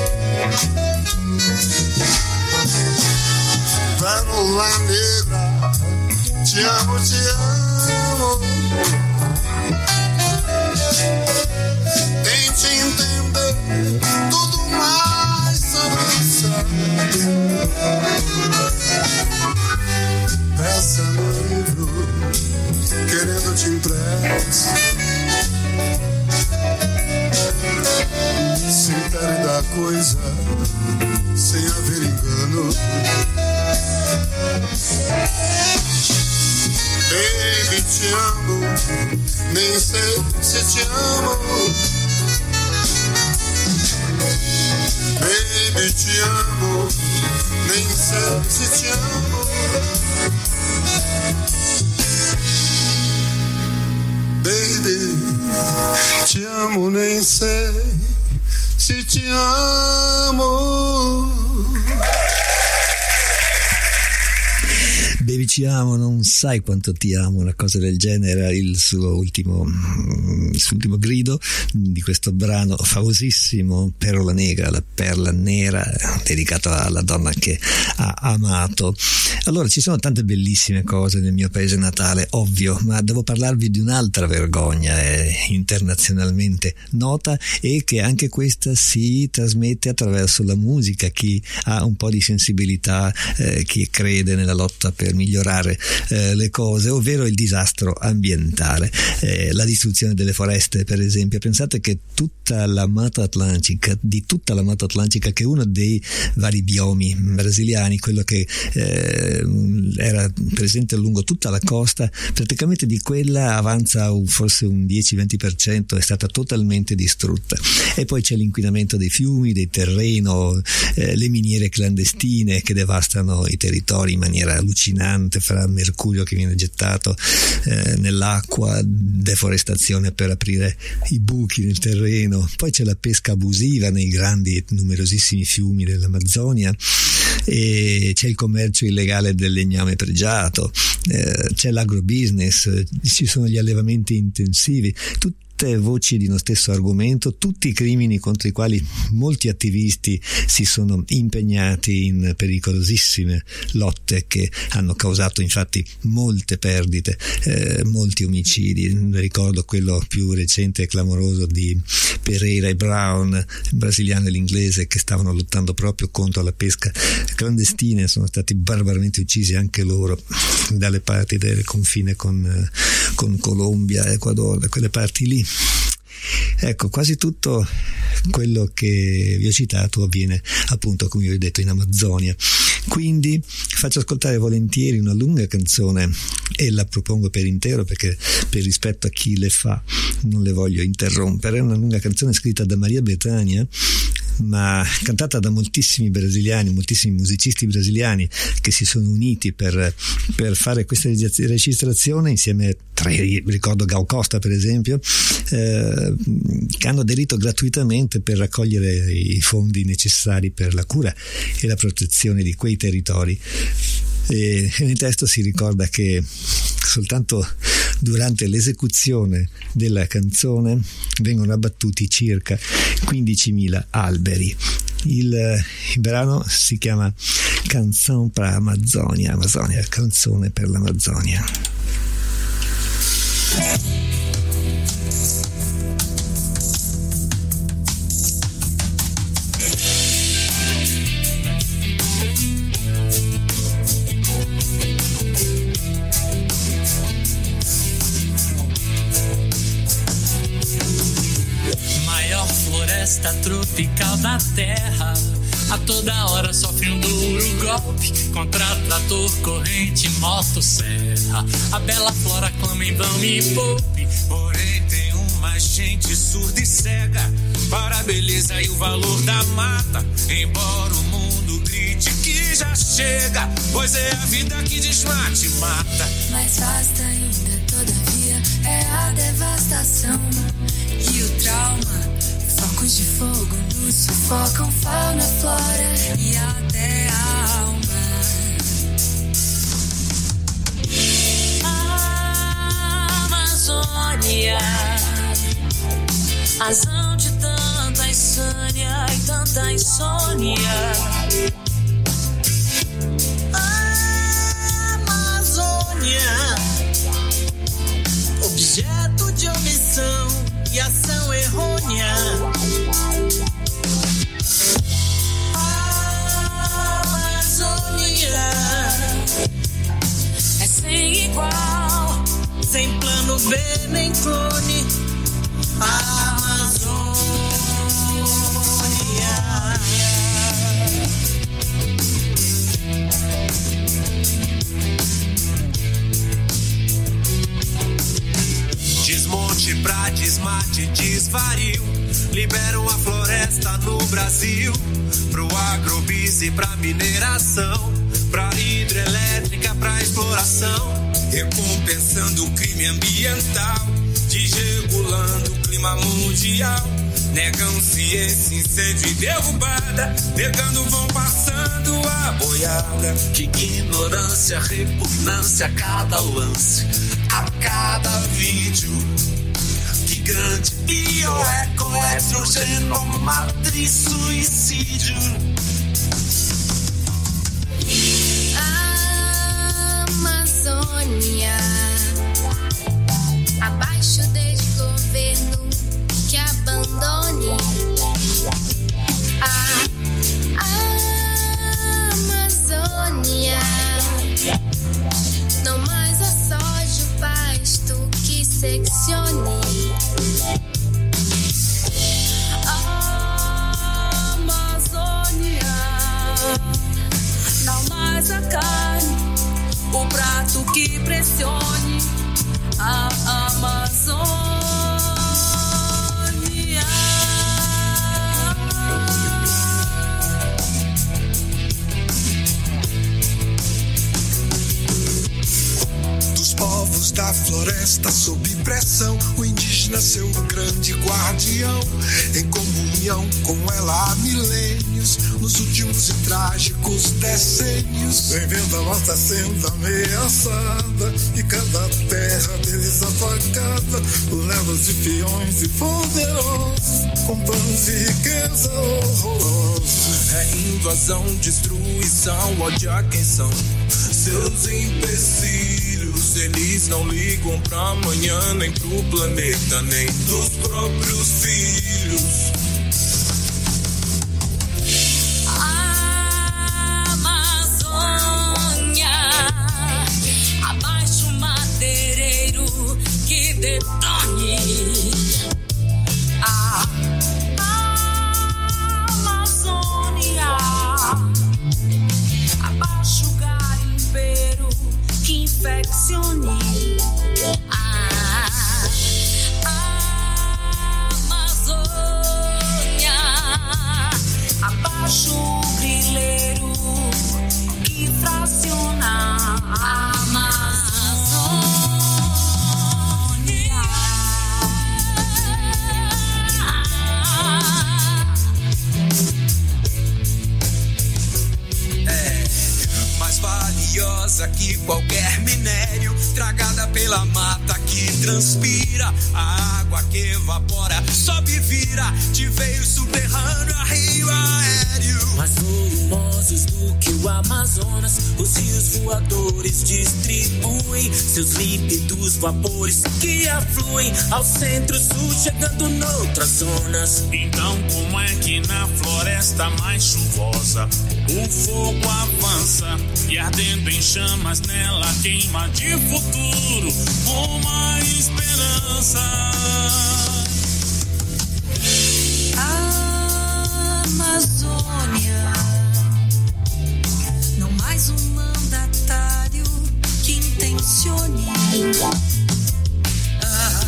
Pérola negra, te amo, te amo. Tente entender tudo mais sobre isso. Peça no livro, querendo te emprestar. Se perde da coisa, sem haver engano. Baby, te amo, nem sei se te amo. Baby, te amo, nem sei se te amo. Baby, te amo, nem sei se te amo. Baby, ci amo, non sai quanto ti amo, una cosa del genere era il suo ultimo, il suo ultimo grido di questo brano famosissimo, Perla Negra, la perla nera, dedicato alla donna che ha amato. Allora, ci sono tante bellissime cose nel mio paese natale, ovvio, ma devo parlarvi di un'altra vergogna eh, internazionalmente nota, e che anche questa si trasmette attraverso la musica. Chi ha un po' di sensibilità, eh, chi crede nella lotta per migliorare eh, le cose, ovvero il disastro ambientale, eh, la distruzione delle foreste, per esempio. Pensate che tutta la Mata Atlantica, di tutta la Mata Atlantica, che è uno dei vari biomi brasiliani, quello che eh, era presente lungo tutta la costa, praticamente di quella avanza un, forse un dieci venti per cento è stata totalmente distrutta. E poi c'è l'inquinamento dei fiumi, del terreno, eh, le miniere clandestine che devastano i territori in maniera allucinante, fra mercurio che viene gettato eh, nell'acqua, deforestazione per aprire i buchi nel terreno. Poi c'è la pesca abusiva nei grandi e numerosissimi fiumi dell'Amazzonia, e c'è il commercio illegale del legname pregiato, eh, c'è l'agrobusiness, ci sono gli allevamenti intensivi, tutti voci di uno stesso argomento, tutti i crimini contro i quali molti attivisti si sono impegnati in pericolosissime lotte che hanno causato infatti molte perdite, eh, molti omicidi. Ricordo quello più recente e clamoroso di Pereira e Brown, il brasiliano e l'inglese, che stavano lottando proprio contro la pesca clandestina, sono stati barbaramente uccisi anche loro dalle parti del confine con, con Colombia, Ecuador, da quelle parti lì. Ecco, quasi tutto quello che vi ho citato avviene appunto, come vi ho detto, in Amazzonia. Quindi faccio ascoltare volentieri una lunga canzone e la propongo per intero, perché per rispetto a chi le fa non le voglio interrompere. È una lunga canzone scritta da Maria Bethânia, ma cantata da moltissimi brasiliani, moltissimi musicisti brasiliani che si sono uniti per, per fare questa registrazione insieme a tre, ricordo Gal Costa per esempio, eh, che hanno aderito gratuitamente per raccogliere i fondi necessari per la cura e la protezione di quei territori. E nel testo si ricorda che soltanto durante l'esecuzione della canzone vengono abbattuti circa quindicimila alberi. Il, il brano si chiama Canção pra Amazônia, Amazônia, canzone per l'Amazzonia. Floresta tropical da terra, a toda hora sofre um duro golpe contra trator, corrente, motosserra. A bela flora clama em vão me poupe, porém tem uma gente surda e cega para a beleza e o valor da mata. Embora o mundo grite que já chega, pois é a vida que desmate e mata. Mais vasta ainda, todavia, é a devastação e o trauma Focos de fogo nos sufocam, fauna, flora e até a alma. A Amazônia, razão de tanta insânia e tanta insônia. A Amazônia, objeto de omissão e ação errônea. A Amazônia é sem igual, sem plano B nem clone. A Amazônia. Desmonte pra desmate, desvario. Liberam a floresta no Brasil. Pro agrobis e pra mineração. Pra hidrelétrica, pra exploração. Recompensando o crime ambiental. Desregulando o clima mundial. Negam ciência, incêndio e derrubada. Negando vão passando a boiada. Que ignorância, repugnância a cada lance, a cada vídeo. Que grande bioeco, estrogenomatriz, suicídio. A Amazônia, abaixo deste governo que abandone. A Amazônia, não mais a soja, o pasto que seccione. A Amazônia, não mais a carne, o prato que pressione. A Amazônia. Dos povos da floresta sob pressão, o indígena seu grande guardião, em comunhão com ela há milênios, nos últimos e trágicos decênios. Vem vendo a nossa sendo ameaçada e cada terra deles apagada, levas de peões e poderosos, com planos e riqueza horrorosos. É invasão, destruição, ódio a quem são seus empecilhos. Eles não ligam pra amanhã, nem pro planeta, nem dos próprios filhos. A Amazônia, abaixo o madeireiro que detone. A Amazônia, abaixo o garimpeiro que infeccione. A Amazônia, abaixo o grileiro que fraciona. A Amazônia. É mais valiosa que qualquer minério, tragada pela mata que transpira, a água que evapora, sobe e vira, de veio subterrâneo a rio aéreo. Mais volumosos do que o Amazonas, os rios voadores distribuem seus líquidos vapores que afluem ao centro-sul, chegando noutras zonas. Então como é que na floresta mais chuvosa o fogo avança e ardendo em chamas nela queima de futuro uma esperança? A Amazônia, não mais um mandatário que intencione. A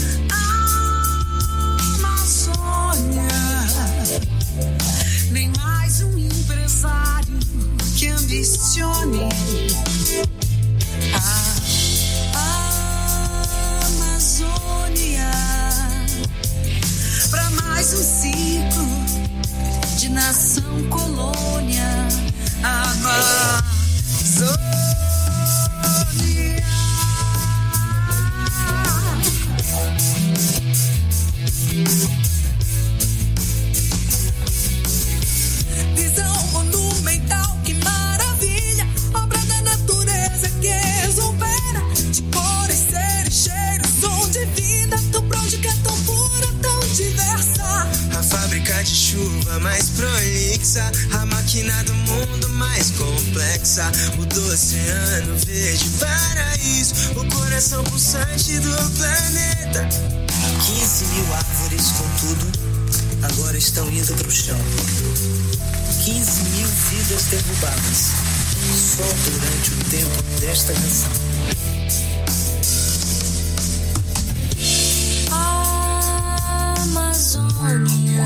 Amazônia, nem mais um empresário que ambicione. A Amazônia, pra mais um ciclo mais complexa. O do oceano verde paraíso, o coração pulsante do planeta. Quinze mil árvores com tudo agora estão indo pro chão. Quinze mil vidas derrubadas só durante o tempo desta canção. Amazônia,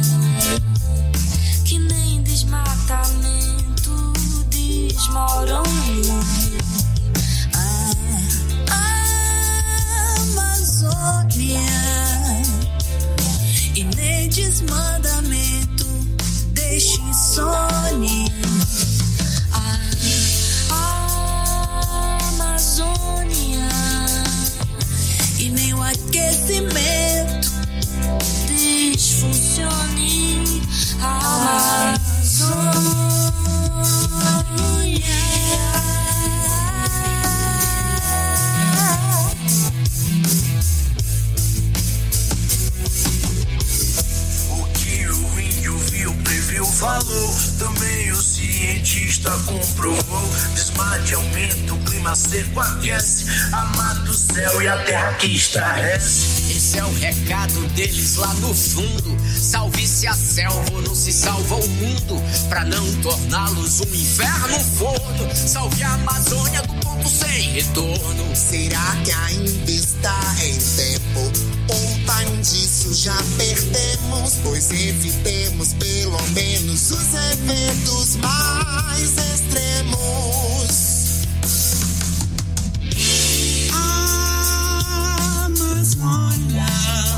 que nem desmatamento desmorona. A Amazônia, e nem desmandamento deixa insônia. A Amazônia, e nem o aquecimento desfuncione. A Amazônia. Falou, também o cientista comprovou. Desmate aumenta, o clima seco aquece, a mata, o céu e a terra que estarrece. Esse é o recado deles lá no fundo. Salve-se a selva ou não se salva o mundo, pra não torná-los um inferno forno. Salve a Amazônia do ponto sem retorno. Será que ainda está em tempo? Um time disso já perdemos, pois evitemos pelo menos os eventos mais extremos. Amazônia,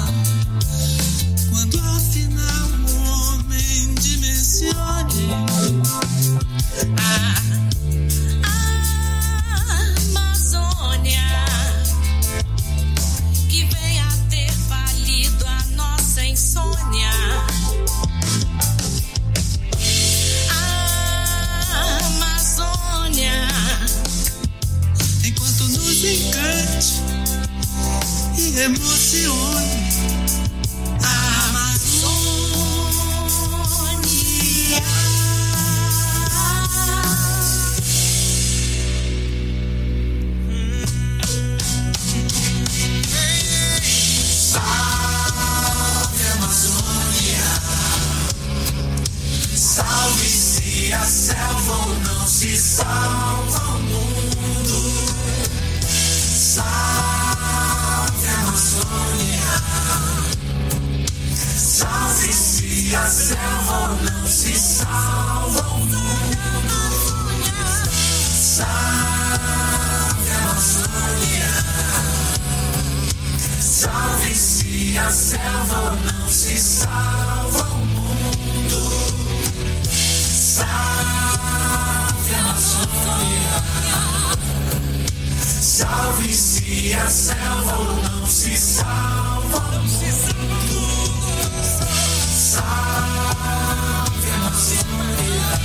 quando afinal o homem dimensione. A Amazônia, que vem a ter valido a nossa insônia. A Amazônia, enquanto nos encante e emocione. A Amazônia. Salve Amazônia, salve-se a selva ou não se salva o mundo. Salve Amazônia, salve-se a selva ou não se salva o mundo. Salve Amazônia, salve-se a selva ou não se salva o mundo. Salve Amazônia, salve-se a selva ou não se salva o mundo. Salve Amazônia,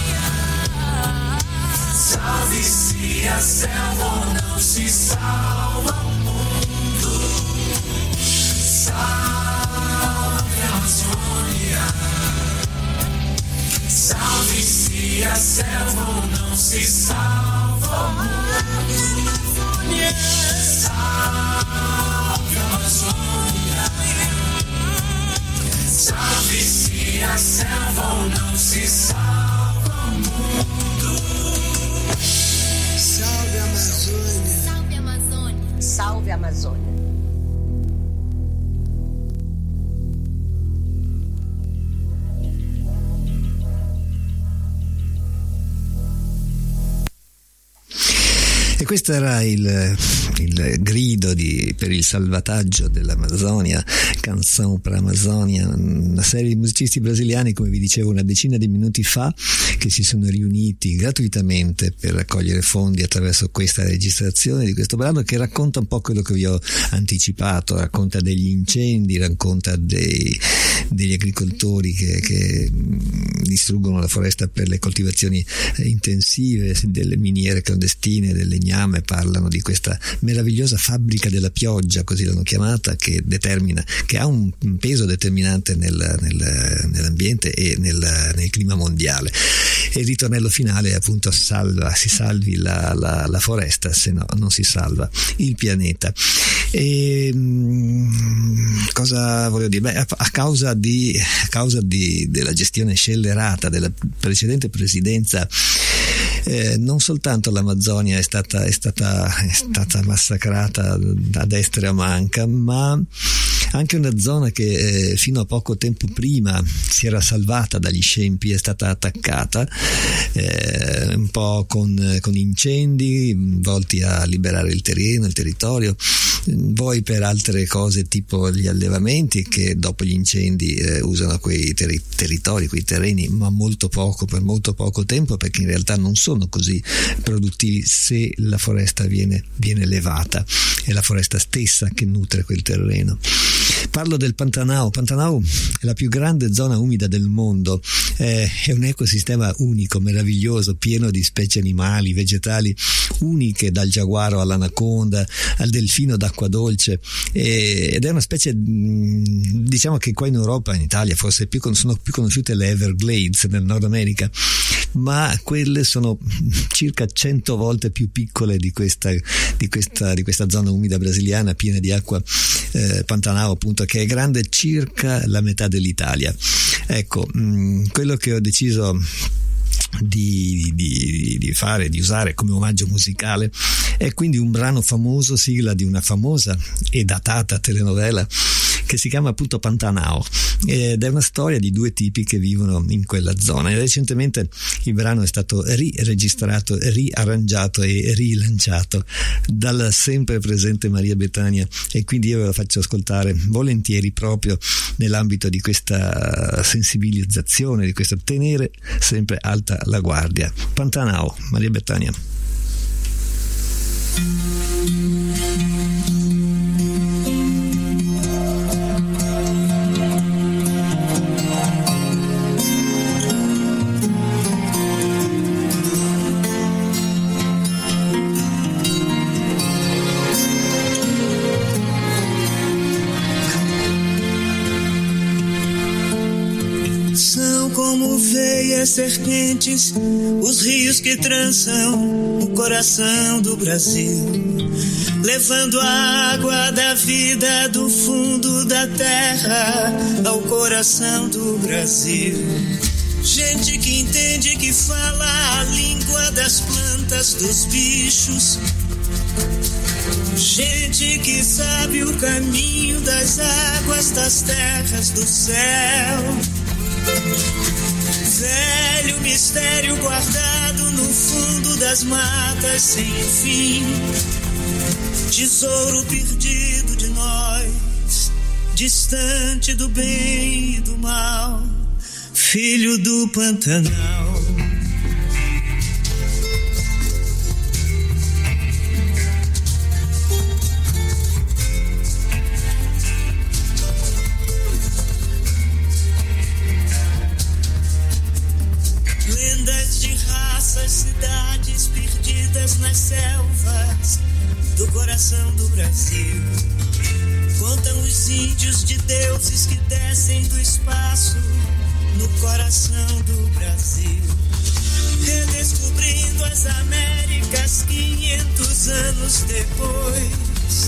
salve-se a selva ou não se salva o mundo. Salve Amazônia, salve-se a selva ou não se salva o mundo. Salve Amazônia, salve-se a selva ou não se salva o mundo. Salve Amazônia. Salve Amazônia. Salve Amazônia. E questo era il, il grido di, per il salvataggio dell'Amazzonia, Canção para Amazônia, una serie di musicisti brasiliani, come vi dicevo una decina di minuti fa, che si sono riuniti gratuitamente per raccogliere fondi attraverso questa registrazione di questo brano, che racconta un po' quello che vi ho anticipato, racconta degli incendi, racconta dei, degli agricoltori che, che distruggono la foresta per le coltivazioni intensive, delle miniere clandestine, del legname, parlano di questa meravigliosa fabbrica della pioggia, così l'hanno chiamata, che determina, che ha un peso determinante nel, nel, nell'ambiente e nel, nel clima mondiale. E il ritornello finale è appunto salva, si salvi la, la, la foresta, se no non si salva il pianeta. E cosa volevo dire? Beh, a causa di a causa di, della gestione scellerata della precedente presidenza, eh, non soltanto l'Amazzonia è stata, è stata, è stata massacrata a destra e a manca, ma anche una zona che eh, fino a poco tempo prima si era salvata dagli scempi è stata attaccata, eh, un po' con, con incendi volti a liberare il terreno, il territorio, poi per altre cose tipo gli allevamenti che dopo gli incendi eh, usano quei ter- territori, quei terreni, ma molto poco, per molto poco tempo, perché in realtà non sono così produttivi se la foresta viene, viene levata. È la foresta stessa che nutre quel terreno. Parlo del Pantanal. Pantanal è la più grande zona umida del mondo, eh, è un ecosistema unico, meraviglioso, pieno di specie animali, vegetali uniche, dal giaguaro all'anaconda, al delfino d'acqua dolce, eh, ed è una specie, diciamo che qua in Europa, in Italia forse più, sono più conosciute le Everglades nel Nord America, ma quelle sono circa cento volte più piccole di questa, di questa, di questa zona umida brasiliana piena di acqua, eh, Pantanal appunto, che è grande circa la metà dell'Italia. Ecco, mh, quello che ho deciso Di, di, di fare, di usare come omaggio musicale è quindi un brano famoso, sigla di una famosa e datata telenovela che si chiama appunto Pantanal, ed è una storia di due tipi che vivono in quella zona, e recentemente il brano è stato riregistrato, riarrangiato e rilanciato dalla sempre presente Maria Bethania, e quindi io ve lo faccio ascoltare volentieri proprio nell'ambito di questa sensibilizzazione, di questo tenere sempre alta la guardia. Pantanal, Maria Bethania. Serpentes, os rios que trançam o coração do Brasil, levando a água da vida do fundo da terra ao coração do Brasil. Gente que entende, que fala a língua das plantas, dos bichos. Gente que sabe o caminho das águas, das terras, do céu. Velho mistério guardado no fundo das matas sem fim, tesouro perdido de nós, distante do bem e do mal, filho do Pantanal. Cidades perdidas nas selvas do coração do Brasil, contam os índios de deuses que descem do espaço no coração do Brasil, redescobrindo as Américas quinhentos anos depois.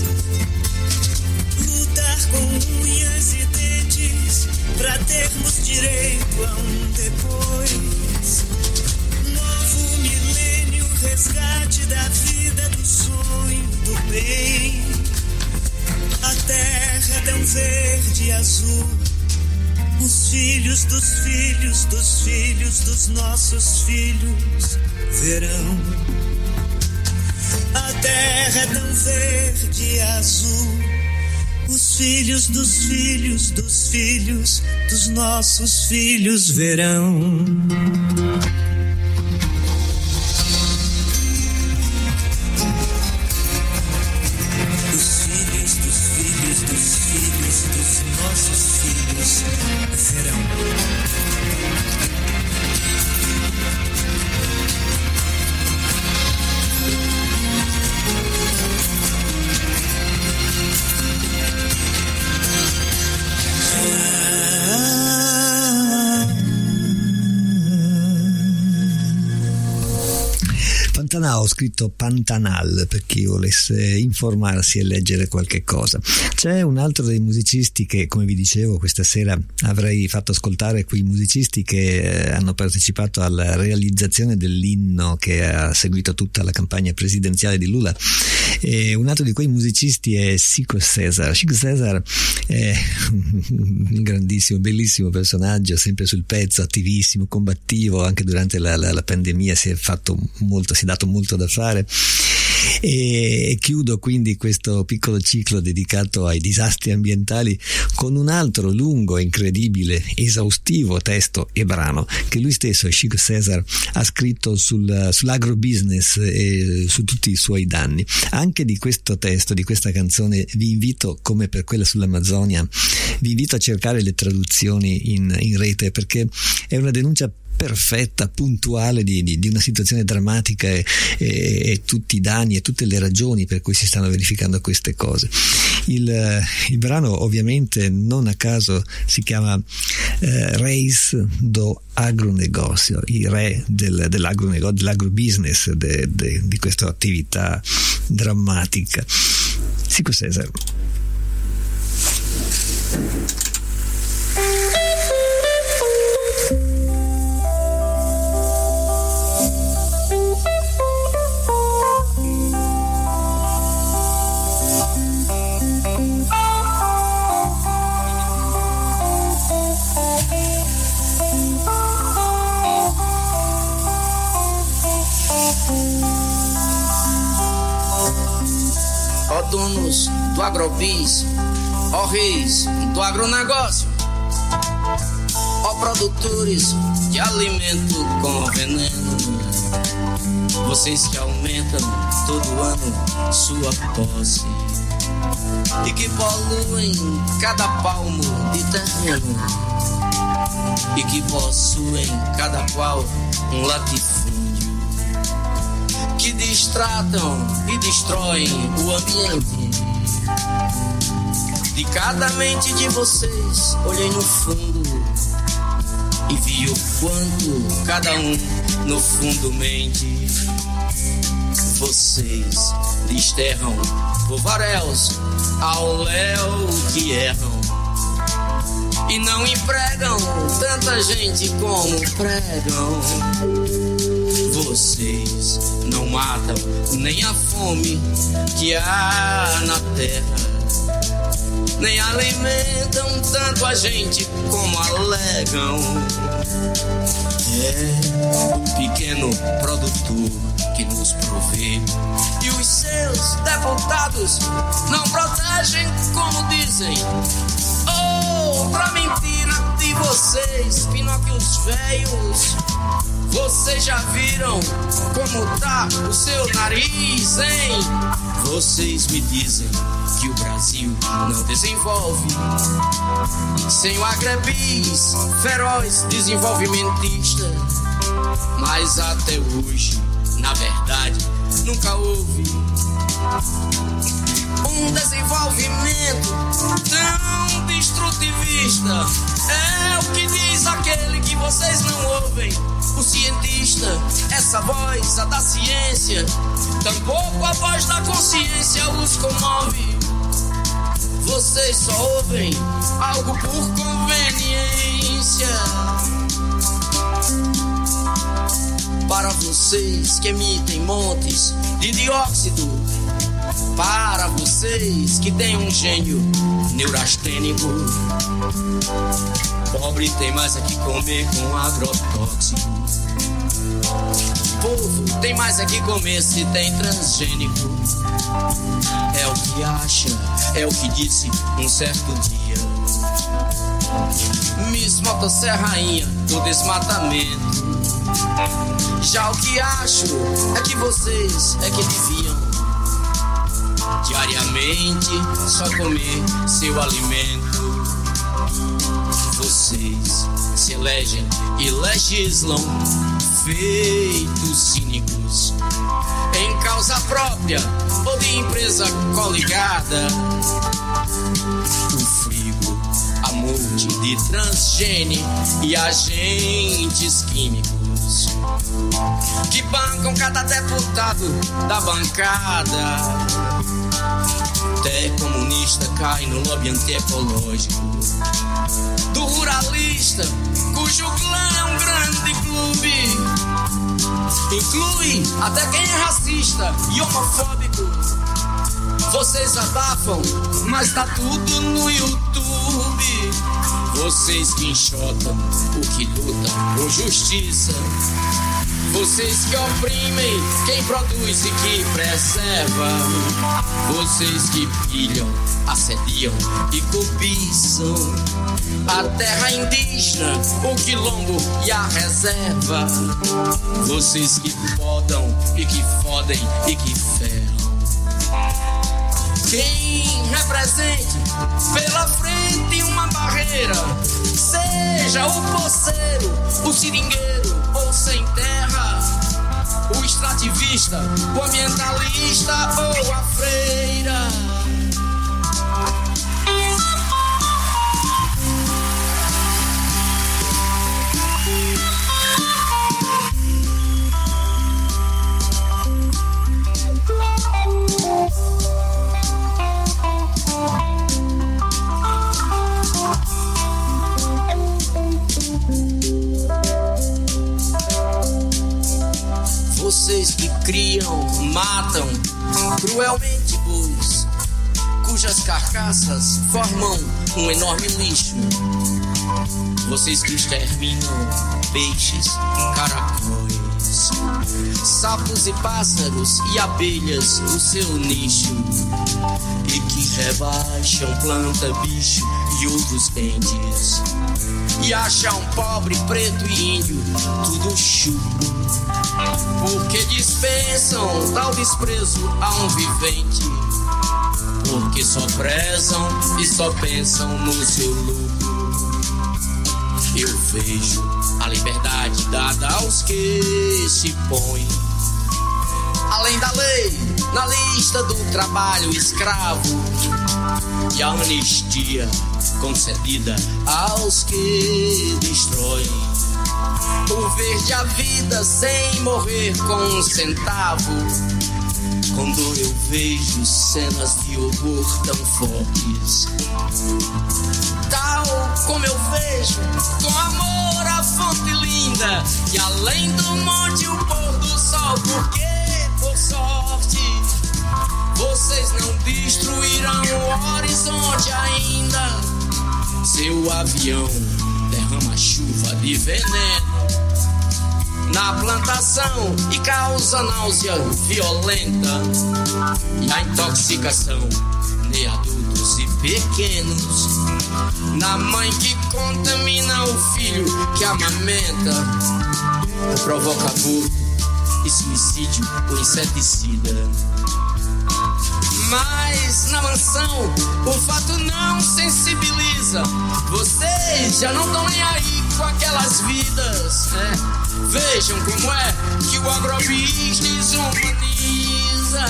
Lutar com unhas e dentes pra termos direito a um depois. Novo milênio, resgate da vida, do sonho, do bem. A terra é tão verde e azul, os filhos dos filhos dos filhos dos nossos filhos verão. A terra é tão verde e azul, os filhos dos filhos dos filhos dos nossos filhos verão. Pantanal, ho scritto Pantanal per chi volesse informarsi e leggere qualche cosa. C'è un altro dei musicisti che, come vi dicevo, questa sera avrei fatto ascoltare quei musicisti che hanno partecipato alla realizzazione dell'inno che ha seguito tutta la campagna presidenziale di Lula. E un altro di quei musicisti è Chico César. Chico César è un grandissimo, bellissimo personaggio, sempre sul pezzo, attivissimo, combattivo. Anche durante la, la, la pandemia si è fatto molto, si è dato molto da fare. E chiudo quindi questo piccolo ciclo dedicato ai disastri ambientali con un altro lungo, incredibile, esaustivo testo e brano che lui stesso, Chico César, ha scritto sul, sull'agrobusiness e su tutti i suoi danni. Anche di questo testo, di questa canzone, vi invito, come per quella sull'Amazzonia, vi invito a cercare le traduzioni in, in rete, perché è una denuncia perfetta, puntuale di, di, di una situazione drammatica e, e, e tutti i danni e tutte le ragioni per cui si stanno verificando queste cose. Il, il brano ovviamente non a caso si chiama eh, Reis do Agronegozio, i re del, dell'agronegozio, dell'agrobusiness, de, de, di questa attività drammatica. Chico César. Ó donos do agrobis, ó reis do agronegócio, ó produtores de alimento com veneno, vocês que aumentam todo ano sua posse e que poluem cada palmo de terreno e que possuem cada qual um latifúndio, que distratam e destroem o ambiente. De cada mente de vocês olhei no fundo e vi o quanto cada um no fundo mente. Vocês desterram povaréus ao léu que erram e não empregam tanta gente como pregam. Vocês não matam nem a fome que há na terra, nem alimentam tanto a gente como alegam. É o pequeno produtor que nos provê e os seus deputados não protegem como dizem. Outra mentira de vocês, Pinóquios velhos. Vocês já viram como tá o seu nariz, hein? Vocês me dizem que o Brasil não desenvolve sem o agribis feroz desenvolvimentista. Mas até hoje, na verdade, nunca houve um desenvolvimento tão destrutivista. É o que diz aquele que vocês não ouvem, o cientista. Essa voz, a da ciência, tampouco a voz da consciência os comove. Vocês só ouvem algo por conveniência. Para vocês que emitem montes de dióxido, para vocês que têm um gênio neurastênico, pobre tem mais a que comer com agrotóxico. Povo tem mais a que comer se tem transgênico. É o que acha, é o que disse um certo dia Miss Motosserra, rainha do desmatamento. Já o que acho é que vocês é que deviam diariamente só comer seu alimento. Vocês se elegem e legislam feitos cínicos em causa própria ou de empresa coligada. O frigo, a multi de transgene e agentes químicos que bancam cada deputado da bancada. Até comunista cai no lobby antiecológico do ruralista, cujo clã é um grande clube. Inclui até quem é racista e homofóbico. Vocês abafam, mas tá tudo no YouTube. Vocês que enxotam o que luta por justiça. Vocês que oprimem quem produz e que preserva. Vocês que pilham, assediam e cobiçam a terra indígena, o quilombo e a reserva. Vocês que podam e que fodem e que ferram. Quem represente pela frente uma barreira, seja o poceiro, o seringueiro ou sem terra, o extrativista, o ambientalista ou a freira. Vocês que criam, matam cruelmente bois, cujas carcaças formam um enorme lixo. Vocês que exterminam peixes, caracóis, sapos e pássaros e abelhas do seu nicho, e que rebaixam planta, bicho e outros entes, e acham pobre, preto e índio tudo chupo, porque dispensam tal desprezo a um vivente, porque só prezam e só pensam no seu lucro. Eu vejo a liberdade dada aos que se põem além da lei na lista do trabalho escravo, e a anistia concedida aos que destroem por verde a vida sem morrer com um centavo. Quando eu vejo cenas de horror tão fortes, tal como eu vejo com amor a fonte linda, e além do monte o pôr do sol, porque por sorte vocês não destruirão o horizonte ainda. Seu avião derrama chuva de veneno na plantação e causa náusea violenta, e a intoxicação de adultos e pequenos na mãe que contamina o filho que amamenta, ou provoca aborto e suicídio ou inseticida. Mas na mansão o fato não sensibiliza. Vocês já não estão nem aí com aquelas vidas, né? Vejam como é que o agrobusiness humaniza.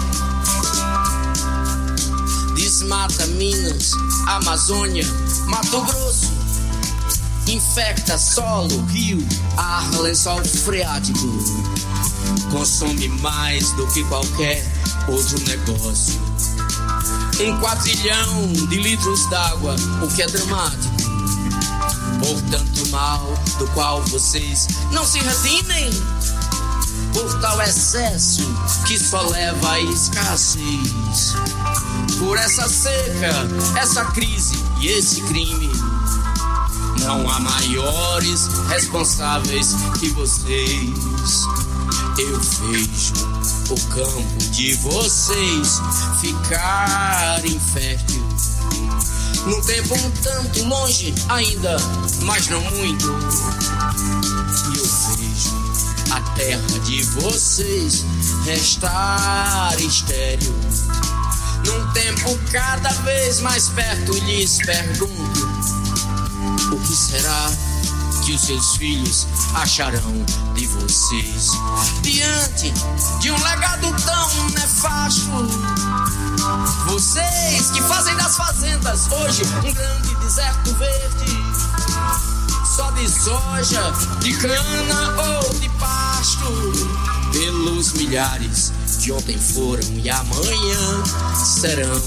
Desmata Minas, Amazônia, Mato Grosso, infecta solo, rio, ar, lençol freático. Consome mais do que qualquer outro negócio. Um quadrilhão de litros d'água, o que é dramático. Por tanto mal do qual vocês não se redimem, por tal excesso que só leva à escassez. Por essa seca, essa crise e esse crime, não há maiores responsáveis que vocês. Eu vejo o campo de vocês ficar infértil, num tempo um tanto longe ainda, mas não muito. E eu vejo a terra de vocês restar estéril, num tempo cada vez mais perto. Lhes pergunto, o que será que os seus filhos acharão de vocês diante de um legado tão nefasto? Vocês que fazem das fazendas hoje um grande deserto verde, só de soja, de cana ou de pasto, pelos milhares que ontem foram e amanhã serão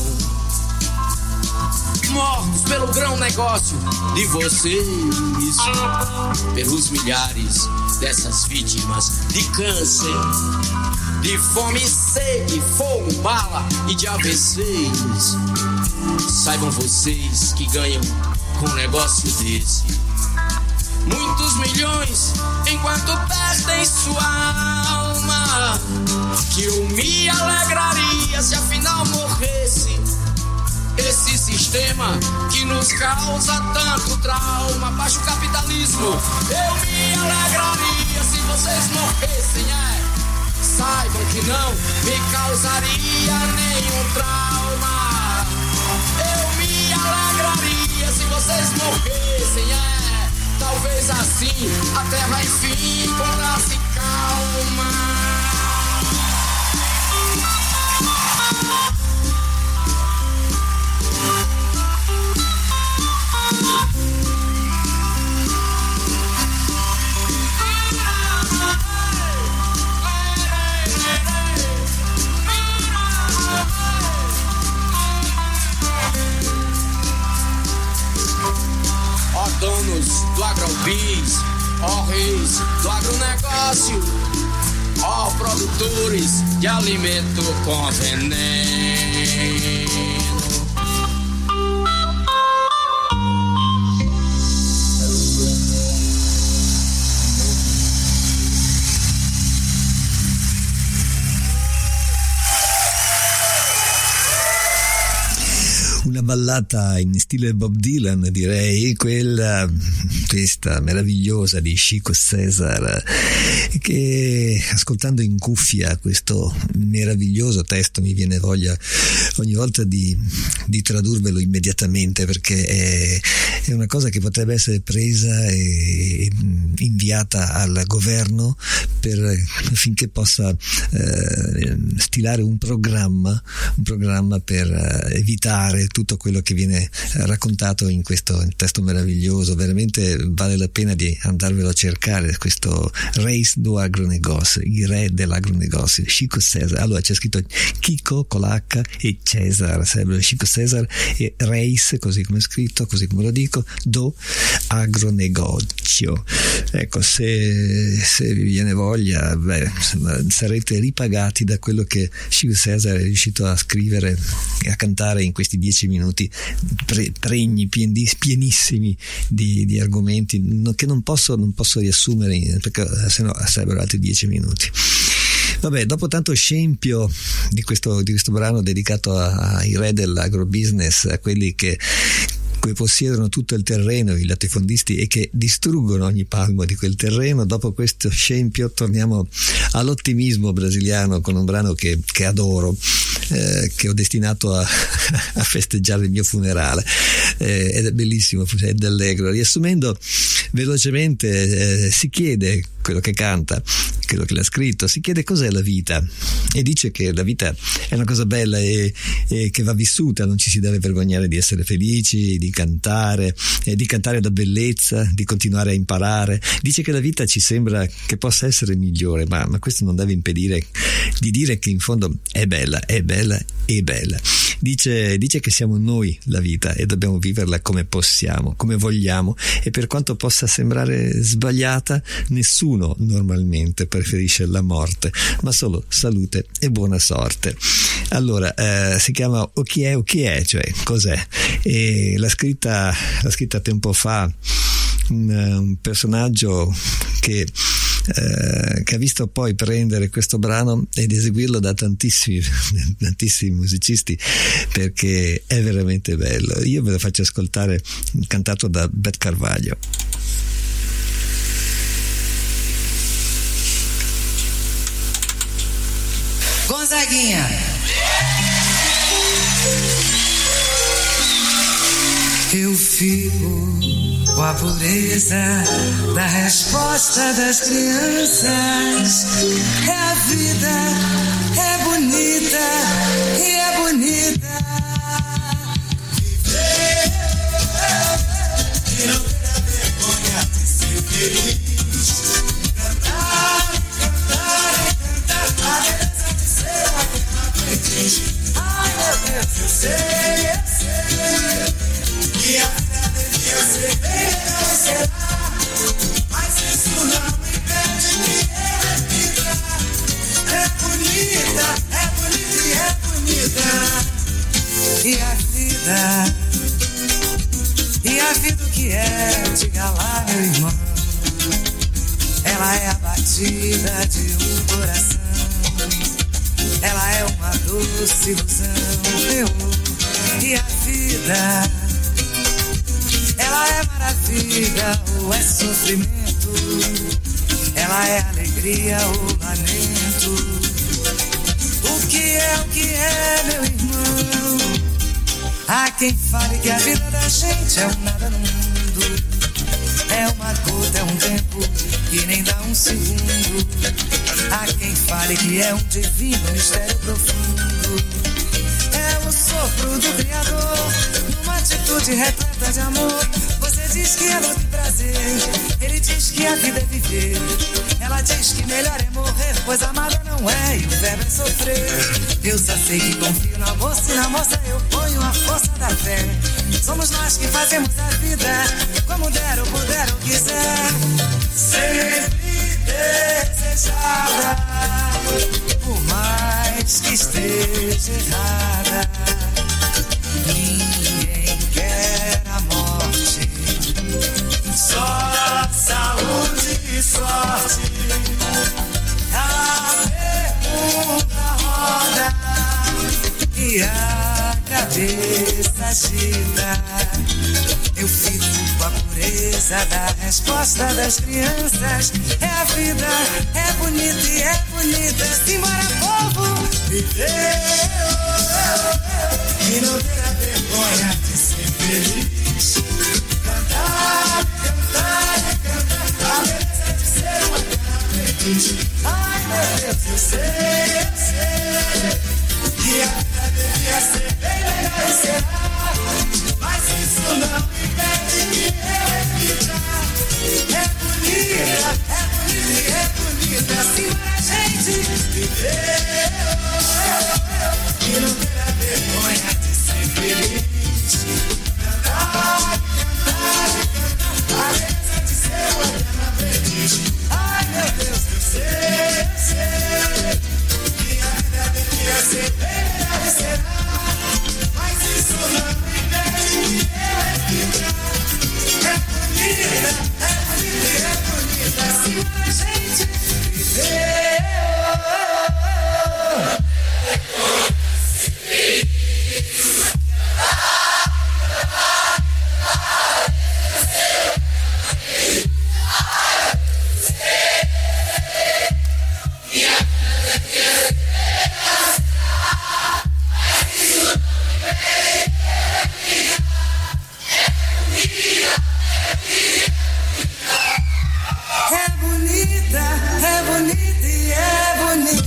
mortos pelo grão negócio de vocês, pelos milhares dessas vítimas de câncer, de fome, sede, fogo, bala e de A V Cs. Saibam vocês que ganham com um negócio desse muitos milhões enquanto perdem sua alma, que eu me alegraria se afinal morresse esse sistema que nos causa tanto trauma. Baixa o capitalismo, eu me alegraria se vocês morressem, é. Saibam que não me causaria nenhum trauma. Eu me alegraria se vocês morressem, é. Talvez assim a terra enfim encontrasse calma. Ó donos do agrobis, ó reis do agronegócio, ó produtores de alimento com veneno. Una ballata in stile Bob Dylan, direi, quella questa meravigliosa di Chico César, che ascoltando in cuffia questo meraviglioso testo mi viene voglia ogni volta di, di tradurvelo immediatamente, perché è, è una cosa che potrebbe essere presa e inviata al governo per, affinché possa eh, stilare un programma un programma per eh, evitare tutto quello che viene raccontato in questo testo meraviglioso. Veramente vale la pena di andarvelo a cercare, questo Reis do Agronegócio, il re dell'agronegozio, Chico César. Allora c'è scritto Chico con l'H e César, sarebbe Chico César, e Reis, così come è scritto, così come lo dico, do Agronegócio. Ecco, se, se vi viene voglia, beh, sarete ripagati da quello che Chico César è riuscito a scrivere e a cantare in questi dieci minuti pre, pregni, pienissimi di, di argomenti che non posso, non posso riassumere, perché sennò sarebbero altri dieci minuti. Vabbè, dopo tanto scempio di questo, di questo brano dedicato ai re dell'agrobusiness, a quelli che possiedono tutto il terreno, i latifondisti, e che distruggono ogni palmo di quel terreno, dopo questo scempio torniamo all'ottimismo brasiliano con un brano che, che adoro, eh, che ho destinato a, a festeggiare il mio funerale, eh, ed è bellissimo, è allegro. Riassumendo velocemente, eh, si chiede, quello che canta, quello che l'ha scritto, si chiede cos'è la vita, e dice che la vita è una cosa bella e, e che va vissuta, non ci si deve vergognare di essere felici, di cantare, eh, di cantare la bellezza, di continuare a imparare. Dice che la vita ci sembra che possa essere migliore, ma, ma questo non deve impedire di dire che in fondo è bella, è bella, è bella. Dice, dice che siamo noi la vita e dobbiamo viverla come possiamo, come vogliamo, e per quanto possa sembrare sbagliata, nessuno normalmente preferisce la morte, ma solo salute e buona sorte. Allora, eh, si chiama O chi è, o chi è, cioè cos'è, e l'ha scritta, l'ha scritta tempo fa un, un personaggio che Eh, che ha visto poi prendere questo brano ed eseguirlo da tantissimi tantissimi musicisti, perché è veramente bello. Io ve lo faccio ascoltare cantato da Beth Carvalho. Gonzaguinha, eu fico com a pureza da resposta das crianças. É a vida, é bonita e é bonita. Viver e não ter a vergonha de sei, eu sei que a vida devia ser bem legal, será? Mas isso não me impede que eu repita. É bonita, é bonita e é bonita. E a vida, e a vida o que é? Diga lá, meu irmão. Ela é a batida de um coração. Ela é uma doce ilusão, meu. E a vida, ela é maravilha ou é sofrimento. Ela é alegria ou lamento. O que é, o que é, meu irmão? Há quem fale que a vida da gente é um nada no mundo. É uma gota, é um tempo que nem dá um segundo. Há quem fale que é um divino mistério profundo. É o sopro do Criador, numa atitude repleta de amor. Você diz que é luta e prazer, ele diz que a vida é viver. Ela diz que melhor é morrer, pois amada não é e o verbo é sofrer. Eu só sei que confio na moça e na moça eu ponho a força da fé. Somos nós que fazemos a vida como der ou puder ou quiser. Sempre desejada, por mais que esteja errada. Ninguém quer a morte, só saúde e sorte. A pergunta roda e a cabeça agita. Eu fico com a pureza da resposta das crianças. É a vida, é bonita e é bonita. Simbora, povo, viver e não ter a vergonha de ser feliz. Cantar, cantar, cantar a beleza de ser uma eterna feliz. Ai, meu Deus, eu sei, eu sei que a vida devia ser bem melhor e será. Mas isso não me impede que eu repita. É bonita, é bonita e é bonita. Assim pra gente viver e não ter a vergonha de ser feliz. Cantar, cantar, cantar a beleza de ser uma eterna feliz. Ai, meu Deus, eu sei, eu sei que a vida devia ser bem melhor e será. Mas isso não me impede que eu repita. É bonita, é bonita e é bonita. Assim pra gente viver. É bonita, é bonita e é bonita.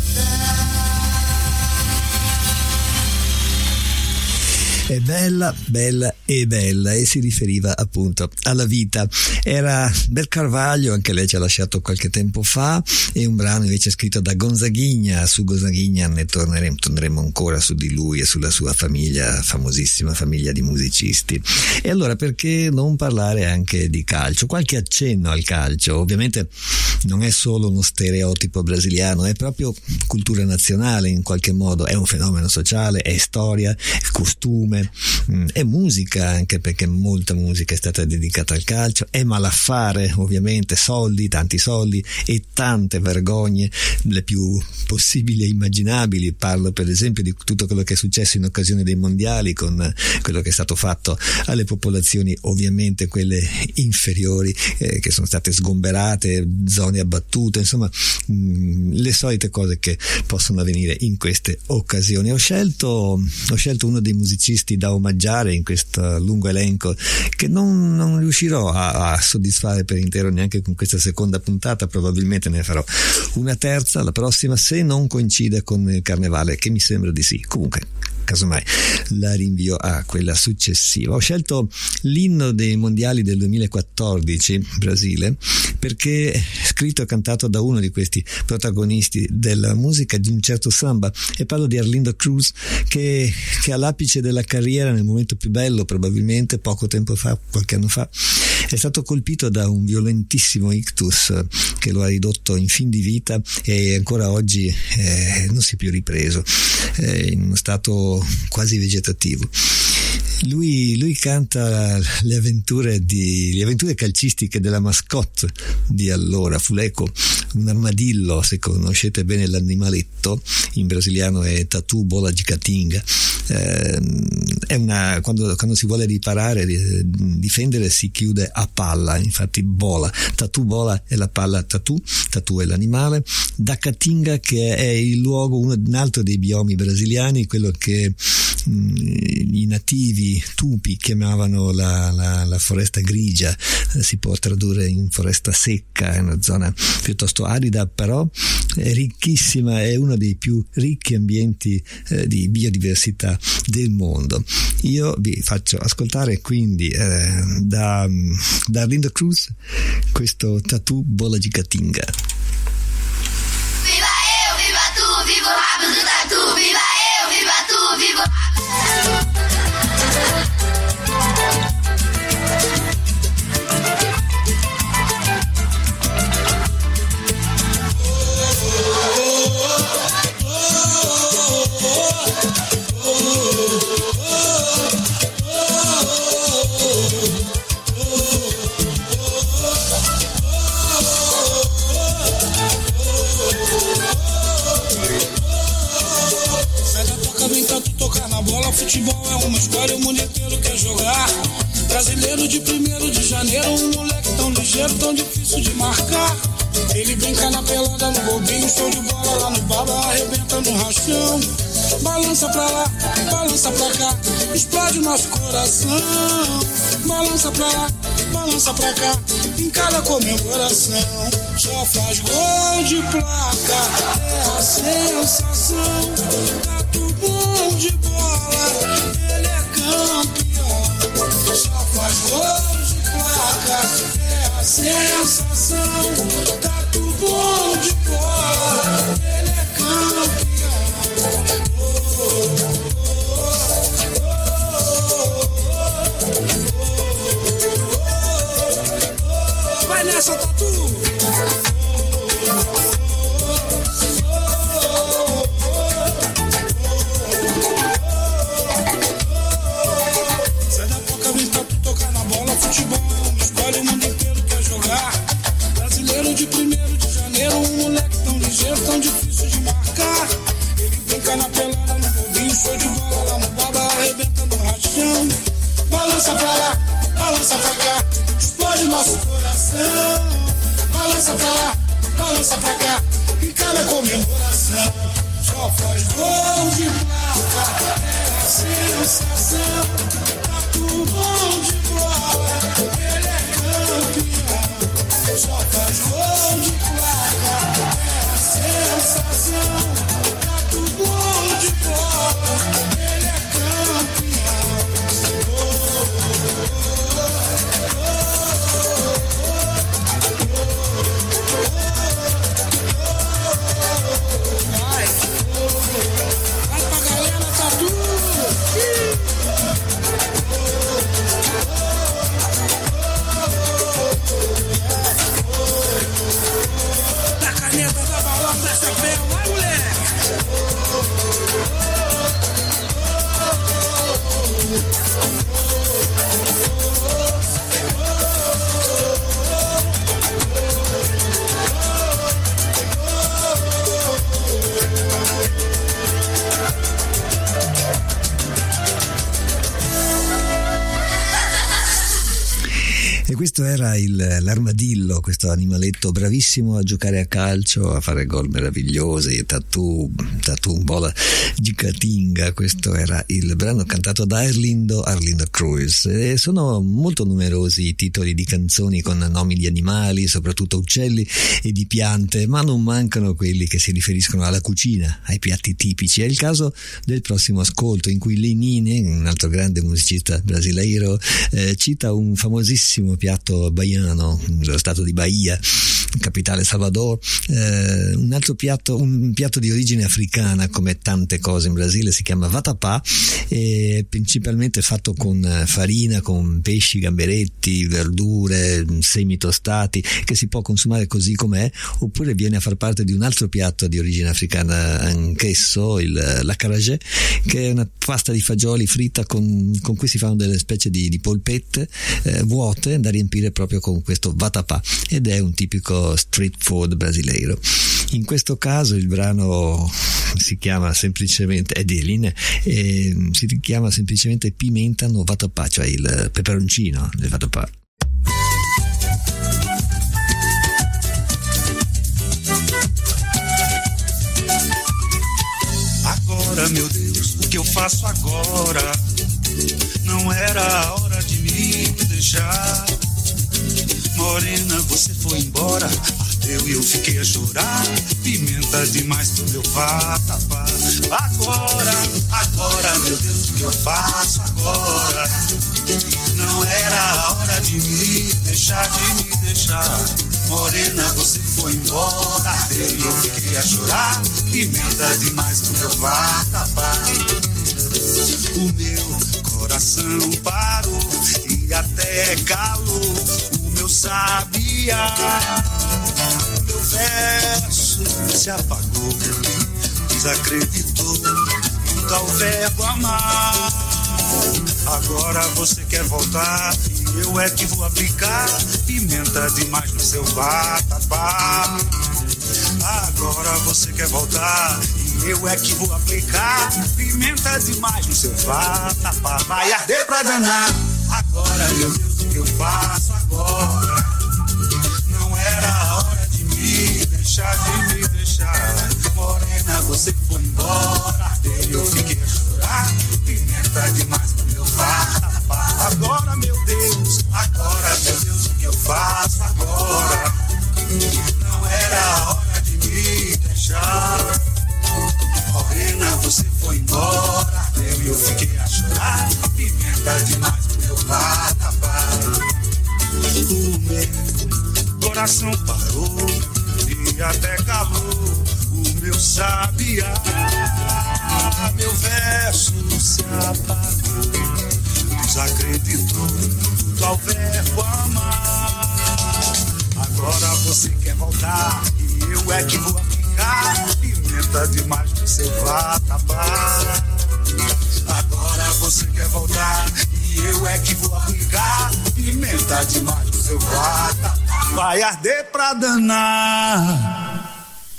È bella, bella e bella, e si riferiva appunto alla vita. Era Bel Carvalho, anche lei ci ha lasciato qualche tempo fa, e un brano invece scritto da Gonzaghigna. Su Gonzaghigna ne torneremo, torneremo ancora su di lui e sulla sua famiglia, famosissima famiglia di musicisti. E allora perché non parlare anche di calcio? Qualche accenno al calcio. Ovviamente non è solo uno stereotipo brasiliano, è proprio cultura nazionale in qualche modo, è un fenomeno sociale, è storia, è costume, è musica, anche perché molta musica è stata dedicata al calcio, è malaffare, ovviamente, soldi, tanti soldi e tante vergogne, le più possibili e immaginabili. Parlo per esempio di tutto quello che è successo in occasione dei mondiali, con quello che è stato fatto alle popolazioni, ovviamente quelle inferiori, eh, che sono state sgomberate, zone abbattute, insomma mh, le solite cose che possono avvenire in queste occasioni. Ho scelto, ho scelto uno dei musicisti da omaggiare in questo lungo elenco, che non, non riuscirò a, a soddisfare per intero neanche con questa seconda puntata. Probabilmente ne farò una terza la prossima, se non coincide con il carnevale, che mi sembra di sì. Comunque casomai la rinvio a quella successiva. Ho scelto l'inno dei mondiali del duemilaquattordici, Brasile, perché è scritto e cantato da uno di questi protagonisti della musica, di un certo samba, e parlo di Arlindo Cruz, che, che all'apice della carriera, nel momento più bello probabilmente, poco tempo fa, qualche anno fa, è stato colpito da un violentissimo ictus che lo ha ridotto in fin di vita e ancora oggi eh, non si è più ripreso, eh, in uno stato quasi vegetativo. Lui, lui canta le avventure, di, le avventure calcistiche della mascotte di allora, Fuleco, un armadillo, se conoscete bene l'animaletto, in brasiliano è Tatu Bola de Catinga. Eh, è una, quando, quando si vuole riparare, difendere, si chiude a palla, infatti bola, Tatu Bola è la palla, Tatu, Tatu è l'animale, da Catinga che è il luogo, uno, un altro dei biomi brasiliani, quello che mh, i nativi tupi chiamavano la, la, la foresta grigia, eh, si può tradurre in foresta secca, è una zona piuttosto arida, però è ricchissima, è uno dei più ricchi ambienti eh, di biodiversità del mondo. Io vi faccio ascoltare quindi eh, da, da Arlindo Cruz questo Tatu Bola de Catinga. Viva eu, viva tu, viva o rabo do tatu. Viva eu, viva tu, viva o rabo. Futebol é uma história, o mundo inteiro quer jogar. Brasileiro de primeiro de janeiro, um moleque tão ligeiro, tão difícil de marcar. Ele brinca na pelada, no bobinho, show de bola lá no baba, arrebenta no rachão. Balança pra lá, balança pra cá, explode nosso coração. Balança pra lá, balança pra cá, em cada comemoração. Só faz gol de placa, é a sensação. Tá tudo bom de bola, ele é campeão. Só faz gol de placa, é a sensação. Tá tudo bom de bola, ele é campeão. Vai nessa, Tatu! Sai da boca, vem Tatu tocar na bola. Futebol é uma escolha, o mundo inteiro quer jogar. Brasileiro de primeiro de janeiro, um moleque tão ligeiro, tão difícil de marcar. Ele brinca na pelada, no bobinho, show de bola lá no baba, arrebenta no rachão. Balança pra lá, balança pra cá, explode nosso coração. Balança pra lá, balança pra cá, em cada comemoração. Só faz gol de placa, é a sensação. Tá tudo bom de bola, ele é campeão. Só faz gol de placa, é a sensação. Tá tudo bom de bola, ele é campeão. Oh, oh, oh, Vai pra galera, Tatu! E questo era il, l'armadillo, questo animaletto bravissimo a giocare a calcio, a fare gol meravigliosi, tattoo, tattoo bola di Catinga. Questo era il brano cantato da Arlindo, Arlindo Cruz. E sono molto numerosi i titoli di canzoni con nomi di animali, soprattutto uccelli e di piante, ma non mancano quelli che si riferiscono alla cucina, ai piatti tipici. È il caso del prossimo ascolto, in cui Lenine, un altro grande musicista brasileiro, eh, cita un famosissimo piatto baiano dello stato di Bahia, capitale Salvador. Eh, un altro piatto, un piatto di origine africana, come tante cose in Brasile, si chiama vatapá, e principalmente fatto con farina, con pesci, gamberetti, verdure, semi tostati, che si può consumare così com'è, oppure viene a far parte di un altro piatto di origine africana anch'esso, il, l'acarajé, che è una pasta di fagioli fritta con, con cui si fanno delle specie di, di polpette eh, vuote da riempire proprio con questo vatapá, ed è un tipico street food brasileiro. In questo caso il brano si chiama semplicemente, è di Eline, e si chiama semplicemente Pimenta no vatapá, cioè il peperoncino del vatapá. Agora, meu Deus, o que eu faço agora? Não era a hora de me deixar. Morena, você foi embora, ardeu e eu fiquei a chorar. Pimenta demais pro meu vatapá. Agora, agora, meu Deus, o que eu faço agora? Não era a hora de me deixar, de me deixar. Morena, você foi embora, ardeu e eu fiquei a chorar. Pimenta demais pro meu vatapá. O meu coração parou e até calou o meu sabiá. Meu verso se apagou, desacreditou no tal verbo amar. Agora você quer voltar e eu é que vou aplicar pimenta demais no seu vatapá. Agora você quer voltar e eu é que vou aplicar pimenta demais no seu vatapá. Vai arder pra danar. Agora, meu Deus, o que eu faço agora? Não era a hora de me deixar, de me deixar. Morena, você foi embora, ardeu e eu fiquei a chorar. Pimenta demais no meu vatapá. Agora, meu Deus, agora, meu Deus, o que eu faço agora? Não era a hora de me deixar. Morena, você foi embora, ardeu e eu fiquei a chorar. Pimenta demais no meu vatapá. O meu coração parou e até calou o meu sabiá. Meu verso se apagou, desacreditou tudo ao verbo amar. Agora você quer voltar e eu é que vou aplicar pimenta demais no seu vatapá. Agora você quer voltar e eu é que vou aplicar pimenta demais no seu vatapá. Vai arder pra danar.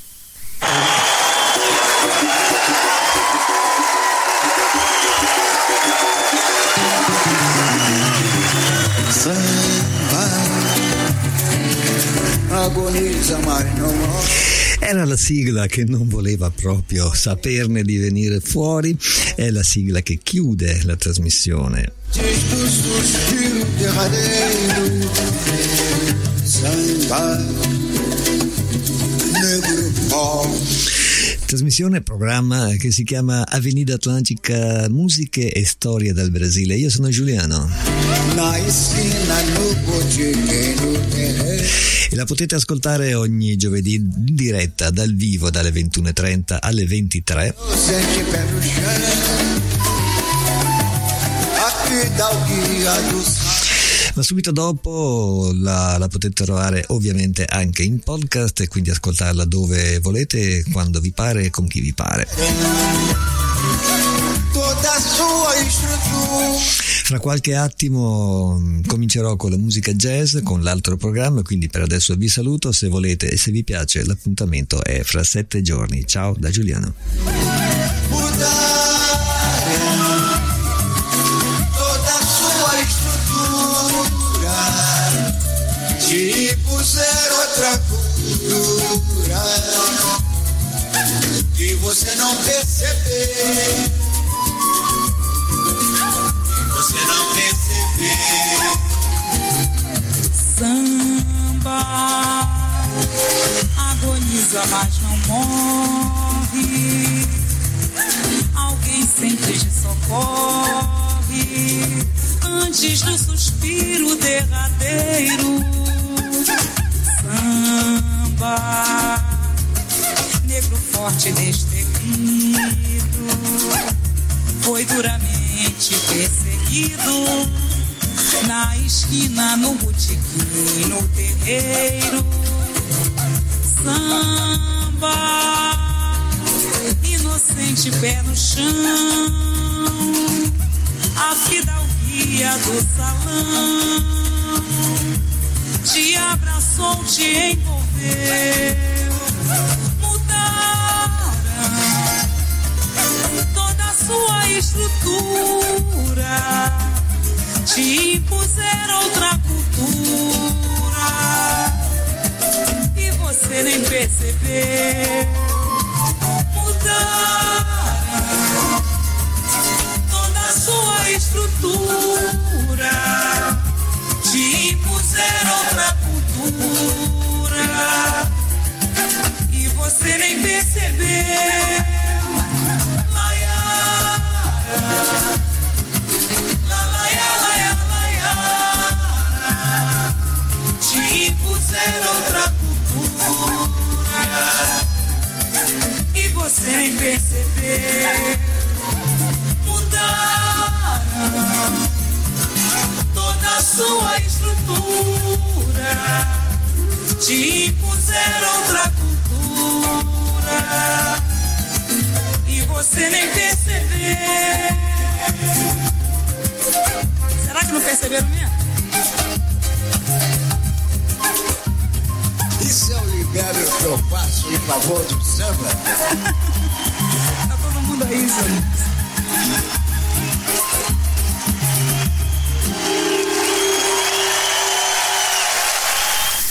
Agoniza mai non Era la sigla che non voleva proprio saperne di venire fuori, è la sigla che chiude la trasmissione. Trasmissione, programma che si chiama Avenida Atlantica, musiche e storie dal Brasile. Io sono Giuliano e la potete ascoltare ogni giovedì in diretta dal vivo dalle ventuno e trenta alle ventitré. Ma subito dopo la, la potete trovare ovviamente anche in podcast e quindi ascoltarla dove volete, quando vi pare e con chi vi pare. Fra qualche attimo comincerò con la musica jazz, con l'altro programma, quindi per adesso vi saluto. Se volete e se vi piace l'appuntamento è fra sette giorni. Ciao da Giuliano. Toda sua estrutura você não perceber, você não perceber. Samba agoniza, mas não morre. Alguém sempre te socorre antes do suspiro derradeiro. Samba, negro forte destemido, foi duramente perseguido na esquina, no botequim, no terreiro. Samba, inocente pé no chão, a fidalguia do salão te abraçou, te envolveu. Mudaram toda a sua estrutura, te impuseram outra cultura e você nem percebeu. Mudaram toda a sua estrutura, te impuseram outra cultura e você nem percebeu. Te impuseram outra cultura e você nem percebeu. Mudaram toda a sua estrutura, te impuseram outra cultura e você nem percebeu. Será que não perceberam mesmo? Isso é o libero que eu faço em favor do samba. Tá todo mundo aí, senhor.